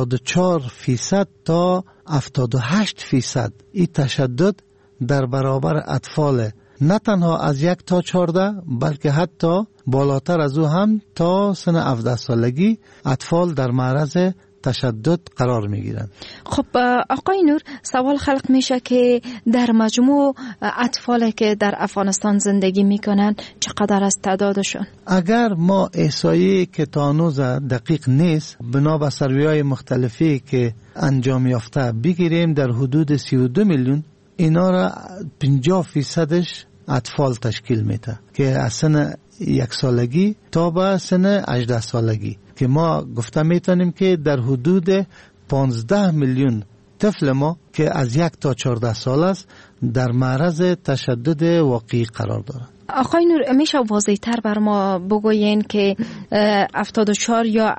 74% تا 78% این تشدد در برابر اطفال نه تنها از 1 تا 14 بلکه حتی بالاتر از او هم تا سن 17 سالگی اطفال در معرض تشدد قرار میگیرند. خب آقای نور، سوال خلق میشه که در مجموع اطفالی که در افغانستان زندگی میکنن چقدر از تعدادشون؟ اگر ما احصایی که تا هنوز دقیق نیست بنا به سروی‌های مختلفی که انجام یافته بگیریم، در حدود 32 میلیون اینا را 50% اطفال تشکیل میده که از سن 1 سالگی تا به سن 18 سالگی که ما گفته میتونیم که در حدود 15 میلیون طفل ما که از 1 تا 14 سال است در معرض تشدد واقعی قرار دارند. آقای نور، میشه واضح تر بر ما بگوین که 74 یا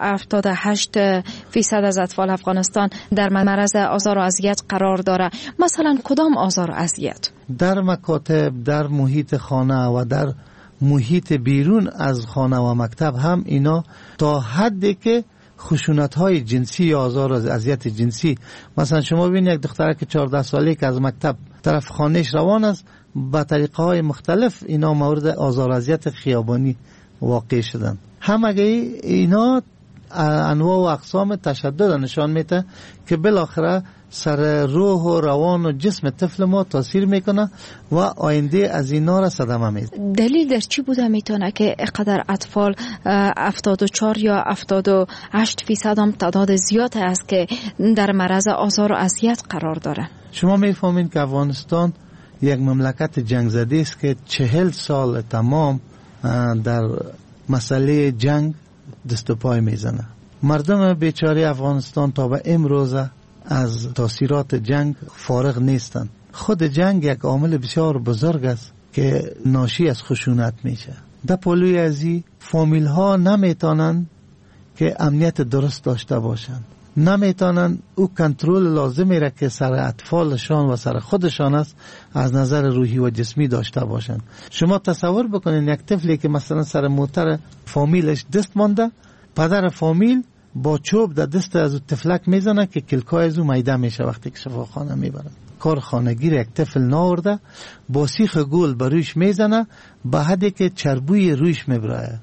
78% از اطفال افغانستان در معرض آزار و اذیت قرار داره؟ مثلا کدام آزار و اذیت؟ در مکاتب، در محیط خانه و در محیط بیرون از خانه و مکتب هم اینا تا حدی که خشونت‌های جنسی یا آزار و اذیت جنسی، مثلا شما ببینید یک دختره که 14 ساله که از مکتب طرف خانهش روان است، با طریقه‌های مختلف اینا مورد آزار و اذیت خیابانی واقع شدن. همه اینا انواع و اقسام تشدد نشان میده که بالاخره سر روح و روان و جسم طفل ما تاثیر میکنه و آینده از اینا را صدمه میده. دلیل در چی بوده میتونه که اینقدر اطفال 74 یا 78% هم تعداد زیاد است که در معرض آزار و اذیت قرار داره؟ شما میفهمین که افغانستان یک مملکت جنگ زده است که 40 سال تمام در مسئله جنگ دست و پای میزنه. مردم بیچاره افغانستان تا به امروز از تاثیرات جنگ فارغ نیستند. خود جنگ یک عامل بسیار بزرگ است که ناشی از خشونت میشه. در پلوی ازی فامیل ها نمیتونن که امنیت درست داشته باشند. نمیتونن او کنترل لازمی را که سر اطفالشان و سر خودشان است از نظر روحی و جسمی داشته باشند. شما تصور بکنین یک طفلی که مثلا سر موتر فامیلش دست مانده، پدر فامیل با چوب در دست از طفلک میزنه که کلکای از او میده میشه وقتی که شفاخانه میبرن. کار خانگی یک طفل ناورده با سیخ گل بر رویش میزنه به حدی که چربوی رویش میبره.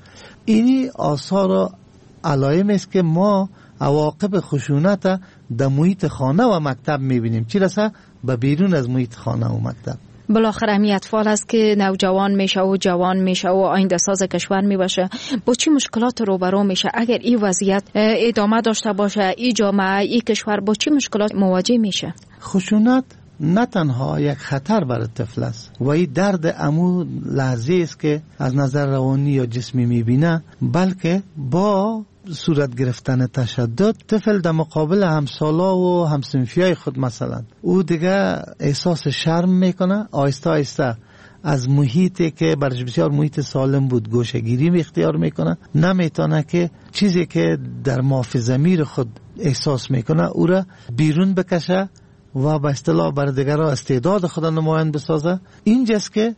اینی آثار و علائم است که ما عواقب خشونت در محیط خانه و مکتب میبینیم، چی رسه به بیرون از محیط خانه و مکتب. بالاخره همی اطفال است که نوجوان میشه و جوان میشه و آینده ساز کشور میباشه. با چی مشکلات روبرو میشه اگر این وضعیت ادامه داشته باشه؟ این جامعه، این کشور با چی مشکلات مواجه میشه؟ خشونت نه تنها یک خطر برای طفل است و این درد امو لحظه است که از نظر روانی یا جسمی میبینه، بلکه با صورت گرفتن تشدد طفل در مقابل همسالا و همسنفیای خود مثلا او دیگه احساس شرم میکنه، آهسته آهسته از محیطی که برش بسیار محیط سالم بود گوشه‌گیری اختیار میکنه، نمیتونه که چیزی که در مافی ضمیر خود احساس میکنه او را بیرون بکشه و به اصطلاح بر دیگران استعداد خود نمایان بسازه. اینجاست که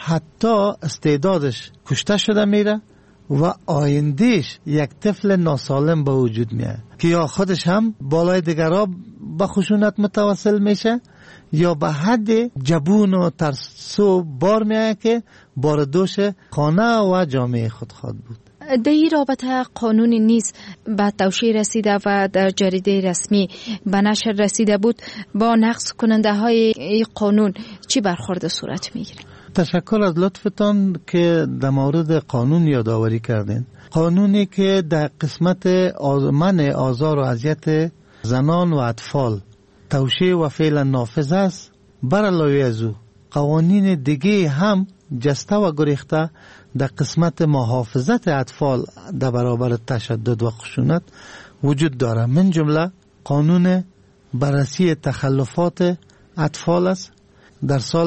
حتی استعدادش کشته شده میره و آیندهش یک طفل ناسالم به وجود میاد که یا خودش هم بالای دیگران به خشونت متوسل میشه یا به حد جبون و ترسو بار میاد که بار دوش خانه و جامعه خود خواهد بود. در این رابطه قانونی نیست به توشیح رسیده و در جریده رسمی به نشر رسیده بود، با نقض کننده های این قانون چی برخورد صورت میگیره؟ تشکر از لطفتان که در مورد قانون یادآوری کردین. قانونی که در قسمت منع آزار و اذیت زنان و اطفال توشیح و فعلا نافذ است، بر علاوه از او قوانین دیگه هم جسته و گریخته در قسمت محافظت اطفال در برابر تشدد و خشونت وجود داره. من جمله قانون بررسی تخلفات اطفال است، در سال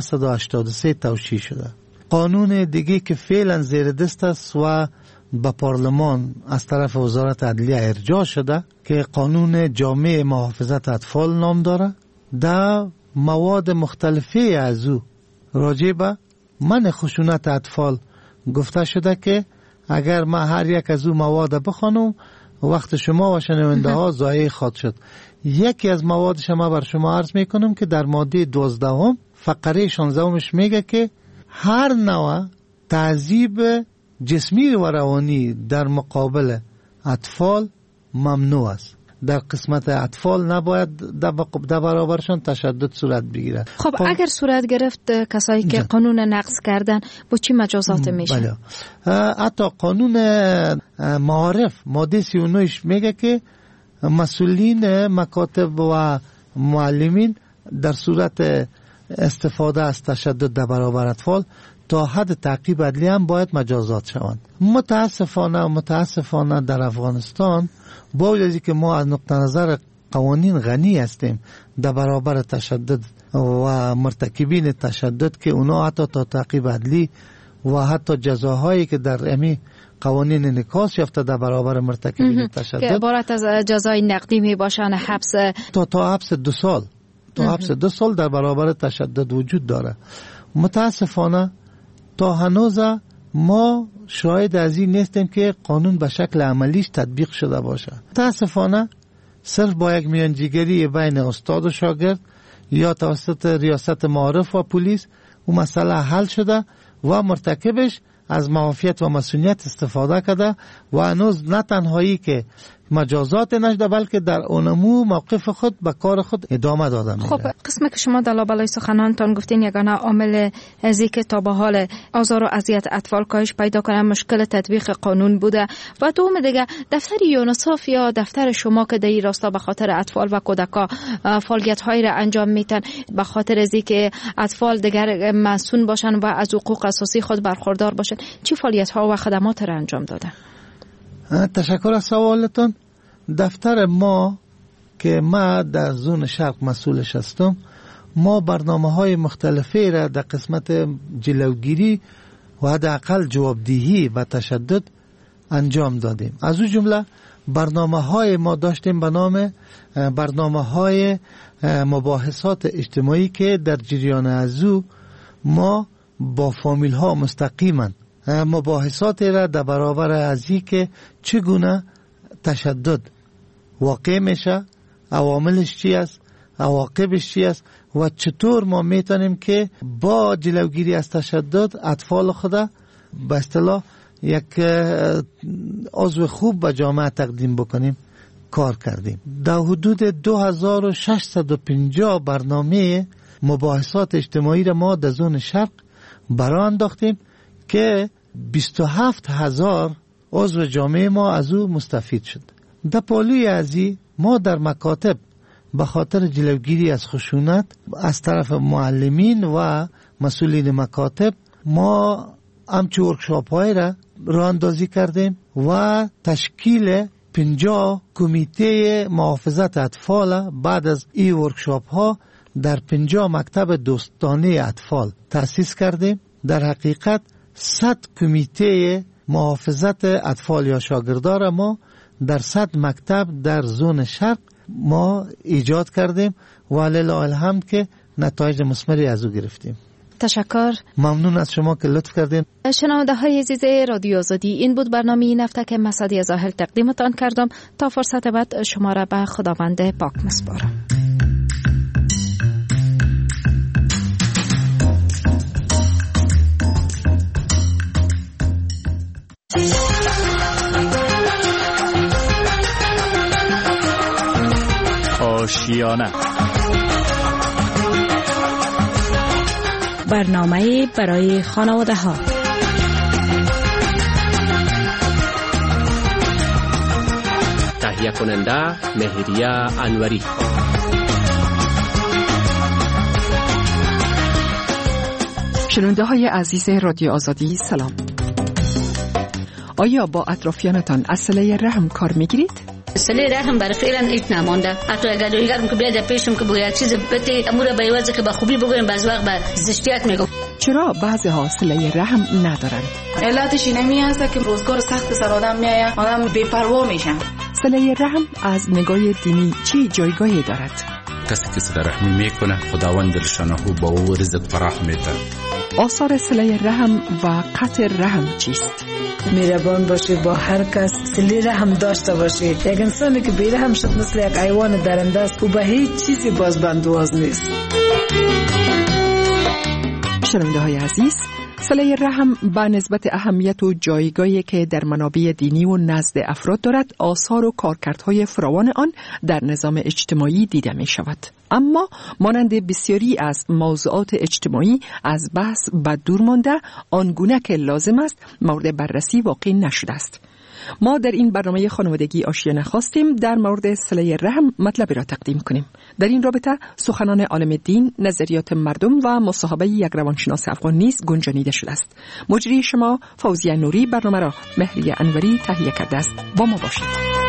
1383 توشیح شده. قانون دیگه که فعلا زیر دست است و به پارلمان از طرف وزارت عدلیه ارجاع شده که قانون جامع محافظت اطفال نام داره. در مواد مختلفی از او راجع به منع خشونت اطفال گفته شده که اگر ما هر یک از او مواد بخوانم وقت شما و شنونده ها ضایع خواهد شد. یکی از موادش ما بر شما عرض میکنم که در ماده 12 فقره 16 میگه که هر نوع تعذیب جسمی و روانی در مقابل اطفال ممنوع است. در قسمت اطفال نباید در برابرشان تشدد صورت بگیره. خب اگر صورت گرفت کسایی که قانون نقض کردن با چی مجازات میشه؟ بله. حتی قانون معارف ماده 39 میگه که مسئولین مکاتب و معلمین در صورت استفاده از تشدد در برابر اطفال تا حد تعقیب عدلی هم باید مجازات شوند. متاسفانه در افغانستان با وجودی که ما از نقطه نظر قوانین غنی هستیم در برابر تشدد و مرتکبین تشدد که اونا حتی تا تعقیب عدلی و حتی جزاهایی که در امی قوانین انعکاس یافته در برابر مرتکبین تشدد که عبارت از جزای نقدی می باشن، حبس تا حبس 2 سال حبس 2 سال در برابر تشدد وجود داره. متاسفانه تا هنوز ما شاهد از این نیستیم که قانون به شکل عملیش تطبیق شده باشه. متاسفانه صرف با یک میانجیگری بین استاد و شاگرد یا توسط ریاست معارف و پلیس و مسئله حل شده و مرتکبش از معافیت و مسئولیت استفاده کرده و هنوز نه تنهایی که مجازات نشده بلکه در اونمو موقف خود به کار خود ادامه داده میره. خب قسمی که شما در لابلای سخنانتان گفتین یگانه عامل ازی که تا به حال آزار و اذیت اطفال کاهش پیدا کنه مشکل تطبیق قانون بوده و دوم دیگه دفتر یونیسف یا دفتر شما که در این راستا به خاطر اطفال و کودکا فعالیت هایی را انجام میتن به خاطر ازی که اطفال دیگر مسئول باشن و از حقوق اساسی خود برخوردار باشن، چی فعالیت ها و خدمات را انجام داده؟ تشکر از سوالتون. دفتر ما که ما در زون شرق مسئولش هستم، ما برنامه های مختلفی را در قسمت جلوگیری و حداقل جوابدهی و تشدد انجام دادیم. از اون جمله برنامه های ما داشتیم به نام برنامه های مباحثات اجتماعی که در جریان از او ما با فامیل ها مستقیما مباحثات را در برابر از این که چگونه تشدد واقع میشه، عواملش چی است، عواقبش چی است و چطور ما میتونیم که با جلوگیری از تشدد اطفال خدا به اصطلاح یک عضو خوب به جامعه تقدیم بکنیم کار کردیم. در حدود 2650 برنامه مباحثات اجتماعی را ما در زون شرق برای انداختیم که 27000 عضو جامعه ما از او مستفید شد. در پالوی ازی ما در مکاتب به خاطر جلوگیری از خشونت از طرف معلمین و مسئولین مکاتب ما همچه ورکشاپ های را راه اندازی کردیم و تشکیل 50 کمیته محافظت اطفال بعد از این ورکشاپ ها در 50 مکتب دوستانه اطفال تأسیس کردیم. در حقیقت 100 کمیته محافظت اطفال یا شاگردار ما در 100 مکتب در زون شرق ما ایجاد کردیم و لله الحمد که نتایج مثمری از او گرفتیم. تشکر. ممنون از شما که لطف کردین. شنونده های عزیز رادیو آزادی، این بود برنامه این هفته که مسعدی ظاهر تقدیمتان کردم. تا فرصت بعد شما را به خداوند پاک میسپارم. آشیانه، برنامه برای خانواده ها. تهیه کننده مهریه انوری. شنونده های عزیز رادیو آزادی سلام. آیا با اطرافیانتان از صله رحم کار میگیرید؟ صله رحم برای فعلا هیچ نمانده. حتی اگر دویگرم که بیاد پیشم که باید چیز بده امور به وجه که با خوبی بگویم بعض وقت به زشتیت میگم. چرا بعضی ها صله رحم ندارند؟ علتش اینمی است که روزگار سخت سر آدم میآید، آدم بی‌پروا میشه. صله رحم از نگاه دینی چی جایگاهی دارد؟ کسی که صله رحمی میکنه خداوند دلشانه با او رزق فراخ میده. آثار صله رحم و قطع رحم چیست؟ مهربان باشید، با هر کس صله رحم داشته باشید. یک انسانی که بی رحم شد مثل یک حیوان درنده است، او به هیچ چیزی بازبندواز نیست. شنونده های عزیز، صله رحم به نسبت اهمیت و جایگاهی که در منابع دینی و نزد افراد دارد، آثار و کارکردهای فراوان آن در نظام اجتماعی دیده می شود. اما مانند بسیاری از موضوعات اجتماعی از بحث به دور مانده، آنگونه که لازم است مورد بررسی واقع نشده است. ما در این برنامه خانوادگی آشیانه خواستیم در مورد صله رحم مطلبی را تقدیم کنیم. در این رابطه سخنان عالم دین، نظریات مردم و مصاحبه یک روانشناس افغان نیز گنجانیده شده است. مجری شما فوزیه نوری برنامه را مهریه انوری تهیه کرده است. با ما باشید.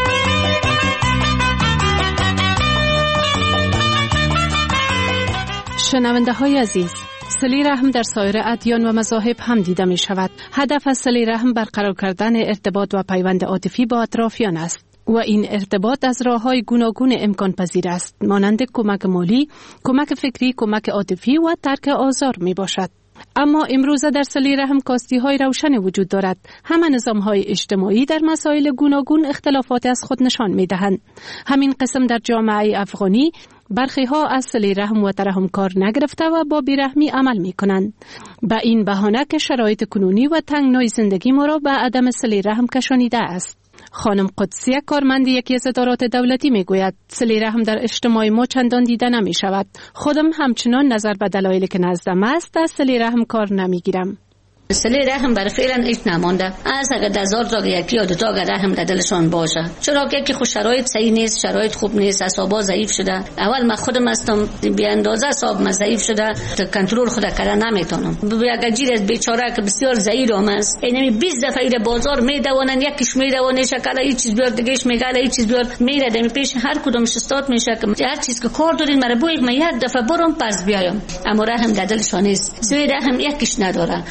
شنونده های عزیز، صله رحم در سایر ادیان و مذاهب هم دیده می شود. هدف از صله رحم برقرار کردن ارتباط و پیوند عاطفی با اطرافیان است و این ارتباط از راه‌های گوناگون امکان پذیر است، مانند کمک مالی، کمک فکری، کمک عاطفی و ترک آزار می باشد. اما امروزه در صله رحم کاستی‌های روشن وجود دارد. همه نظام‌های اجتماعی در مسائل گوناگون اختلافات از خود نشان می‌دهند. همین قسم در جامعه افغانی برخی ها از صله رحم و ترحم کار نگرفته و با بیرحمی عمل می کنند. به این بهانه که شرایط کنونی و تنگنای زندگی ما را به عدم صله رحم کشانیده است. خانم قدسی، کارمند یکی از ادارات دولتی، می گوید صله رحم در اجتماع ما چندان دیده نمی شود. خودم همچنان نظر به دلایلی که نزدم است از صله رحم کار نمی گیرم. صله رحم برای فعلا هیچ نمانده. از اگر 1000 تا یکی یا 2 تا رحم در دلشان باشه، چرا که خود شرایط صحیح نیست، شرایط خوب نیست، اعصابا ضعیف شده. اول من خودم هستم بی اندازه اعصاب من ضعیف شده، کنترل خود کردن نمیتونم. یک جیر از بیچاره که بسیار ضعیف است، اینمی 20 دفعه در بازار میدونن، یکیش میدونه شکل هیچ چیز بیار، دیگهش میگه هیچ چیز بیار، میره دمی پیش هر کدومش استاد میشه که هر چیز که کار دارین مرا بویک من یک دفعه برم پس بیایم. اما رحم در دلشان نیست. صله رحم یکیش نداره. یا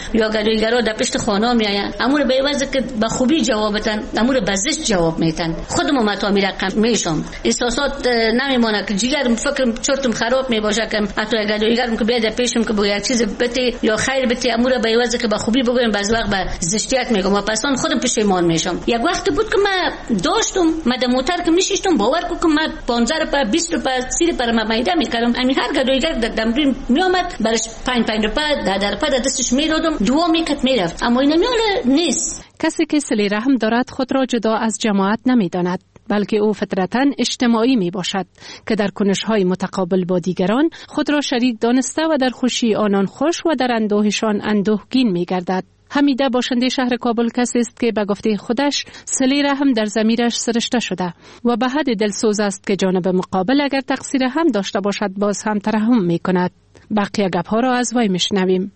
گدایگرا در پشت خانه میآیند، امور به عوض که به خوبی جواب بدن، امور به زشت جواب میدن. خودم متامی رقم میشم، احساسات نمیمونه که جیگرم فکرم چرتم خراب میباشه که حتی گدایگرم که بیاد پیشم که یک چیز بده یا خیر بده، امور به عوض که به خوبی بگویم بعض وقت به زشتیت میگم و پسان خودم پشیمان میشم. یک وقت بود که من داشتم من موتر که میشیشتم، باور کو که من 15 روپیه 20 روپیه 30 روپیه ما میده میکردم. همین هر گدایگر در دمرین میامد برش 5 روپیه 10 روپیه دستش میدادم، دعا میکرد میرفت. اما این نیست. کسی که صله رحم دارد خود را جدا از جماعت نمیداند، بلکه او فطرتاً اجتماعی می باشد که در کنش‌های متقابل با دیگران خود را شریک دانسته و در خوشی آنان خوش و در اندوهشان اندوهگین می گردد. حمیده باشنده شهر کابل کسی است که به گفته خودش صله رحم در ضمیرش سرشته شده و به حد دلسوز است که جانب مقابل اگر تقصیر هم داشته باشد باز هم ترحم می کند. بقیه گپ‌ها را از وی میشنویم.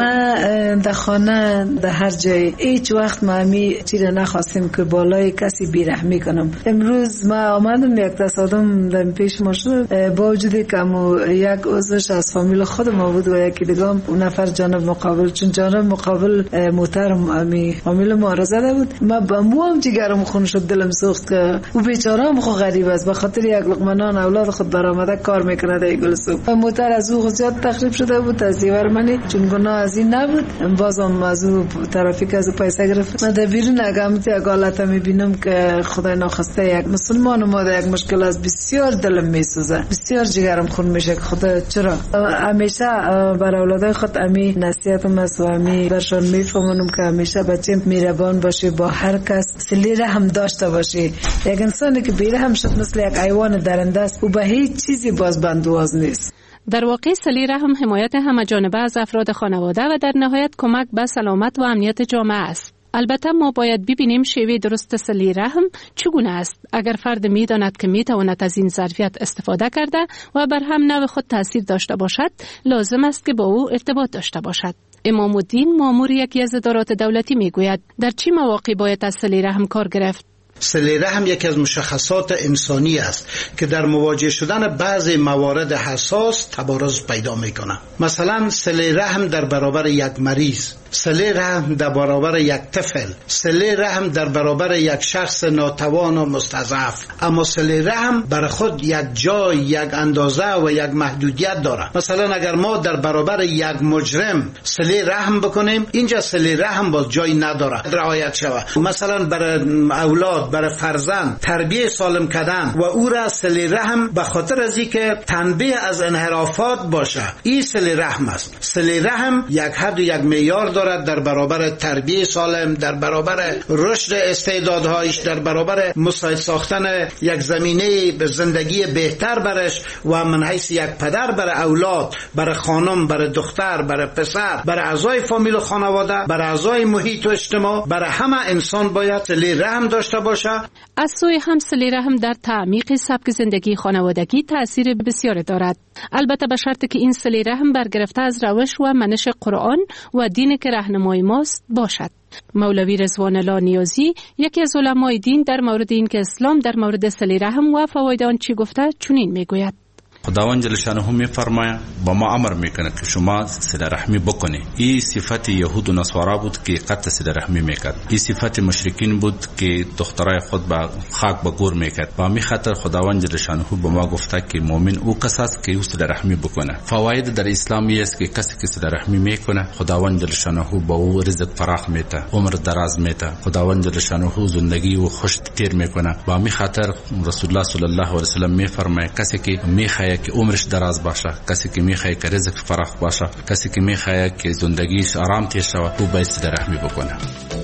ما در خانه در هر جای هیچ وقت ما می چیز نخواستیم که بالای کسی بیرحمی کنم. امروز ما آمدم یک تصادم در پیش ما شد، با وجودی که یک عضوش از فامیل خود ما بود و یکی دیگه اون نفر جانب مقابل، چون جانب مقابل محترم فامیل ما را زده بود. ما با مو هم جگرم خون شد، دلم سوخت که او بیچاره هم خو غریب است، به خاطر یک لقمه نان اولاد خود برآمده کار میکنه در گلسوق. محتر از او زیاد تخریب شده بود از دیوار منی، چون گناه از این نبود. بازم از او ترافیک از او پیسه گرفت. من در بیرون اگامتی اگالت میبینم که خدای ناخواسته یک مسلمان ما در یک مشکل از بسیار دلم میسوزه، بسیار جگرم خون میشه که خدا چرا. همیشه بر اولادای خود امی نصیحتم است و امی برشان میفهمونم که همیشه بچه مهربان باشه، با هر کس صله رحم داشته باشه. یک انسانی که بیرحم شد مثل یک حیوان درنده است، او به هیچ چیزی باز بندواز نیست. در واقع صله رحم حمایت همه جانبه از افراد خانواده و در نهایت کمک به سلامت و امنیت جامعه است. البته ما باید ببینیم شیوه درست صله رحم چگونه است. اگر فرد می‌داند که می‌تواند از این ظرفیت استفاده کرده و بر هم نوع خود تأثیر داشته باشد، لازم است که با او ارتباط داشته باشد. امام الدین مامور یکی از ادارات دولتی میگوید در چه مواقع باید از صله رحم کار گرفت؟ صله رحم یکی از مشخصات انسانی است که در مواجه شدن بعضی موارد حساس تبارز پیدا میکنه. مثلا صله رحم در برابر یک مریض، صله رحم در برابر یک طفل، صله رحم در برابر یک شخص ناتوان و مستضعف. اما صله رحم بر خود یک جای، یک اندازه و یک محدودیت داره. مثلا اگر ما در برابر یک مجرم صله رحم بکنیم، اینجا صله رحم باز جای نداره رعایت شود. مثلا برای اولاد، برای فرزند تربیت سالم کردن و او را صله رحم به خاطر از اینکه تنبیه از انحرافات باشه، این صله رحم است. صله رحم یک حد و یک معیار دارد در برابر تربیت سالم، در برابر رشد استعدادهایش، در برابر مساعد ساختن یک زمینه به زندگی بهتر برش و من حیث یک پدر برای اولاد، برای خانم، برای دختر، برای پسر، برای اعضای فامیل و خانواده، برای اعضای محیط و اجتماع، برای همه انسان باید صله رحم داشته باشه. از سوی هم صله رحم در تعمیق سبک زندگی خانوادگی تأثیر بسیار دارد، البته به شرطی که این صله رحم برگرفته از روش و منش قرآن و دین که راهنمای ماست باشد. مولوی رضوان الله نیازی یکی از علمای دین در مورد این که اسلام در مورد صله رحم و فواید آن چی گفته چنین میگوید: خداوند جل شانه میفرماید با ما امر میکنه که شما صله رحمی بکنید. این صفت یهود و نصارا بود که قطع صله رحمی میکرد. این صفت مشرکین بود که دخترای خود با خاک به گور میکرد. با می خاطر خداوند جل شانه به ما گفته که مؤمن او کسی است که صله رحمی بکنه. فواید در اسلام است که کسی که صله رحمی میکنه خداوند جل شانه با او رزق فراخ میده، عمر دراز میده، خداوند جل شانه زندگی او خوش تیر میکنه. با می خاطر رسول الله صلی الله علیه و سلم میفرماید کسی که میخواد که عمرش دراز باشه، کسی که میخواد که رزق فراخ باشه، کسی که میخواد که زندگیش آرام تیر شود، او باید صله رحمی بکنه.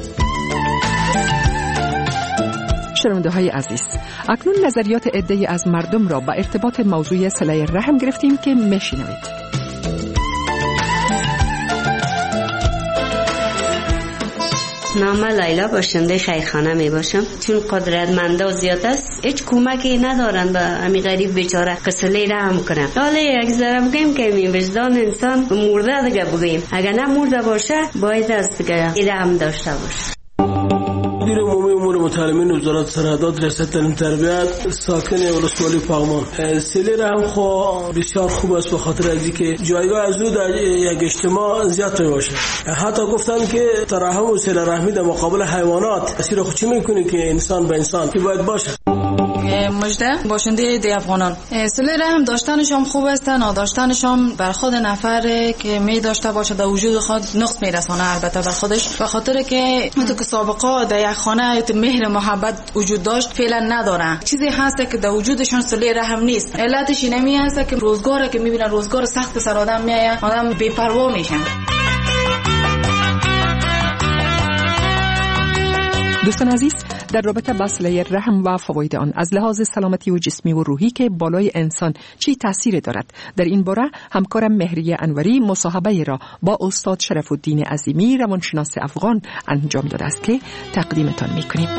شنونده های عزیز، اکنون نظریات عده‌ای از مردم را با ارتباط موضوع صله رحم گرفتیم که میشنوید. نام لیلا باشنده خیرخانه می باشم. چون قدرتمندا زیاد است، هیچ کمکی ندارن به همین غریب بیچاره که صله رحم کنن. حالا یک ذره بگیم که این وجدان انسان مرده دیگه بگیم، اگر نه مرده باشه باید است که رحم داشته باشه. مدیر عمومی امور متعلمین وزارت سرحدات ریاست تعلیم تربیت ساکن ولسوالی پغمان. صله رحم خو بسیار خوب است به خاطر از اینکه جایگاه از او در یک اجتماع زیاد باشه. حتی گفتن که ترحم و صله رحمی در مقابل حیوانات تاثیر خوشی میکنه که انسان به انسان که باید باشه. مجده باشنده دی افغانان، صله رحم داشتنشان خوب است، نداشتنشان بر خود نفر که می داشته باشه در وجود خود نقص میرسانه البته بر خودش، به خاطر که تو که سابقه در یک خانه مهر محبت وجود داشت فعلا نداره. چیزی هست که در وجودشان صله رحم نیست. علتش اینمی هست که روزگاری که میبینن روزگار سخت سر آدم میایه، آدم بی‌پروا میشن. دوستان عزیز، در رابطه با صله رحم و فواید آن از لحاظ سلامتی و جسمی و روحی که بالای انسان چی تاثیر دارد، در این باره همکارم مهریه انوری مصاحبه را با استاد شرف الدین عظیمی روانشناس افغان انجام داده است که تقدیمتان میکنیم.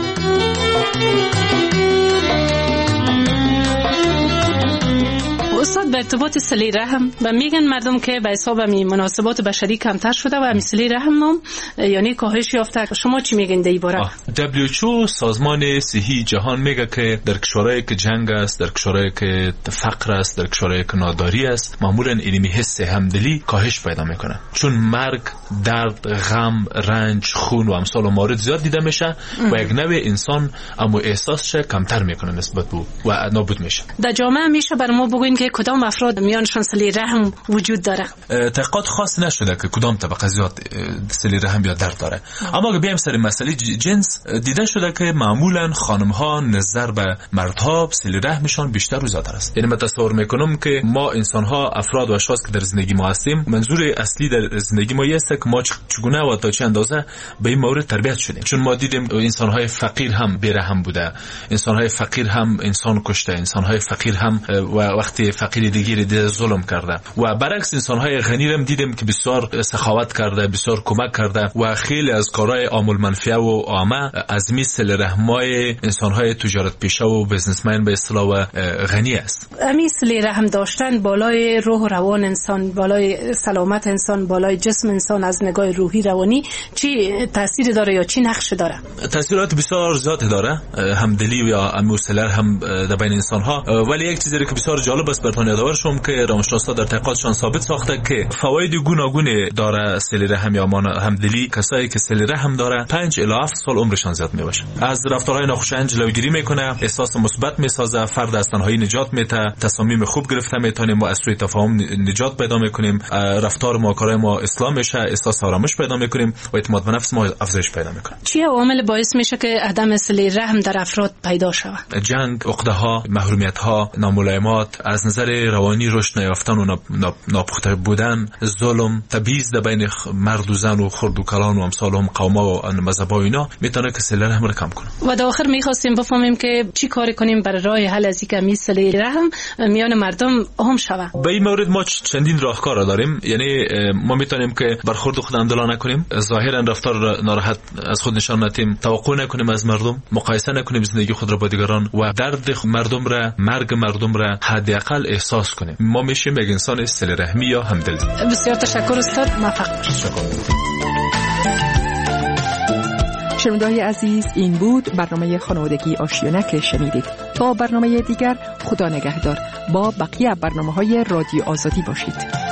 استاد، به ارتباط صله رحم و میگن مردم که به حساب مناسبات بشری کمتر شده و همین صله رحم هم یعنی کاهش یافته، شما چی میگین در این باره؟ WHO سازمان صحی جهان میگه که در کشورهایی که جنگ است، در کشورهایی که فقر است، در کشورهایی که ناداری است، معمولا اینمی حس همدلی کاهش پیدا میکنه، چون مرگ، درد، غم، رنج، خون و امثال و موارد زیاد دیده میشه و یک نوع انسان اما احساسش کمتر میکنه نسبت به و نابود میشه. در جامعه میشه بر ما بگوین که کدام افراد میانشان صله رحم وجود داره؟ تحقیقات خاص نشده که کدام طبقه زیاد صله رحم یا درد داره. اما اگه بیایم سر مسئله جنس، دیده شده که معمولا خانم ها نظر به مردها صله رحمشان بیشتر و زیادتر است. یعنی من تصور میکنم که ما انسان ها، افراد و اشخاص که در زندگی ما هستیم، منظور اصلی در زندگی ما است که ما چگونه و تا چه اندازه به این مورد تربیت شدیم. چون ما دیدیم انسان های فقیر هم بی‌رحم بوده، انسان های فقیر هم انسان کشته، انسان های فقیر هم و وقتی فقیر دیگری دیده ظلم کرده و برعکس انسان های غنی هم دیدیم که بسیار سخاوت کرده، بسیار کمک کرده و خیلی از کارهای عامل منفعه و عامه از مثل رحمای انسان های تجارت پیشه و بزنسمن به اصطلاح غنی است. همین صله رحم داشتن بالای روح و روان انسان، بالای سلامت انسان، بالای جسم انسان از نگاه روحی روانی چی تاثیر داره یا چی نقش داره؟ تاثیرات بسیار زیاد داره، همدلی یا اموسلر هم در بین انسان ها. ولی یک چیزی که بسیار جالب است براتون یادآور شم که روانشناسا در تحقیقاتشان ثابت ساخته که فواید گوناگون داره صله رحم یا همدلی. کسایی که صله رحم داره 5 الی 7 سال عمرشان زیاد میباشه. از رفتارهای ناخوشایند جلوگیری میکنه، احساس مثبت میسازه، فرد از تنهایی نجات میده، تصامیم خوب گرفته میتونیم، ما از سوء تفاهم نجات پیدا میکنیم، رفتار ما کارهای ما اصلاح میشه، احساس آرامش پیدا میکنیم و اعتماد به نفس ما افزایش پیدا میکنه. چی عوامل باعث میشه که عدم صله رحم در افراد پیدا شود؟ جنگ، عقده ها، محرومیت ها، ناملایمات، از نظر روانی رشد نیافتن و ناپخته بودن، ظلم، تبعیض در بین مرد و زن و خرد و کلان و امثالهم، قوم‌ها و مذهب‌ها، اینا میتونه که صله رحم رو کم کنه. و در آخر می‌خواستیم بفهمیم که چی کار کنیم برای راه حل از اینکه صله رحم میان مردم عام شود. به این مورد ما چندین راهکار داریم. یعنی ما میتونیم که برخورد خود اندلا نکنیم، ظاهرا رفتار ناراحت از خود نشان ندیم، توقع نکنیم از مردم، مقایسه نکنیم زندگی خود را با دیگران و درد مردم را، مرگ مردم را حداقل احساس کنیم. ما میشیم یک انسان صله رحمی یا همدلی. بسیار تشکر استاد، موفق باشید. شنونده‌های عزیز، این بود برنامه خانوادگی آشیانه که شنیدید. تا برنامه دیگر، خدا نگهدار. با بقیه برنامه‌های رادیو آزادی باشید.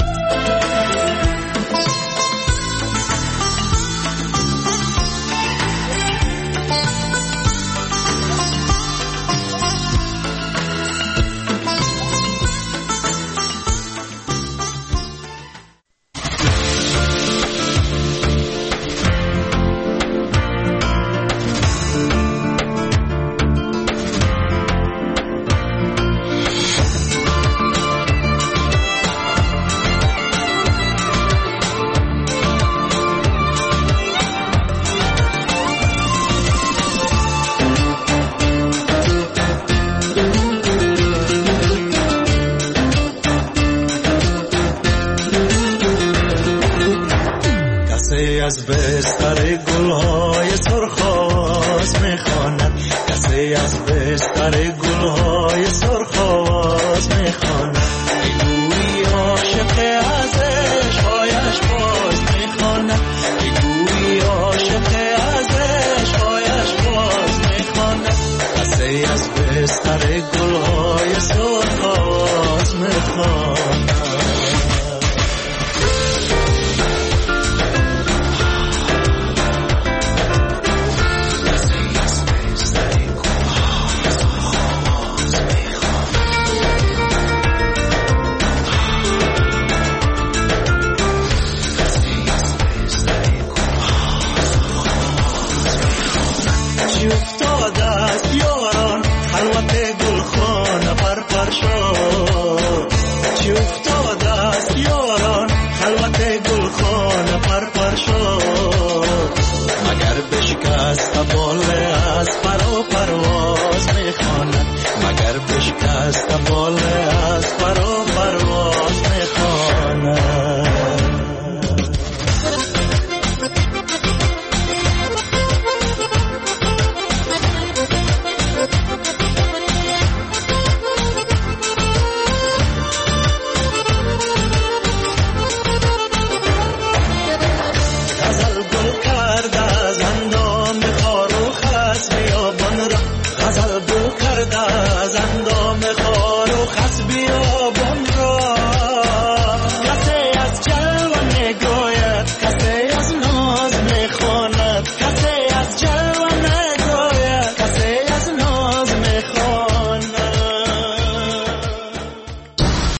از بستر گلهای سرخ میخواند، کسی از بستر گلهای سرخ میخواند.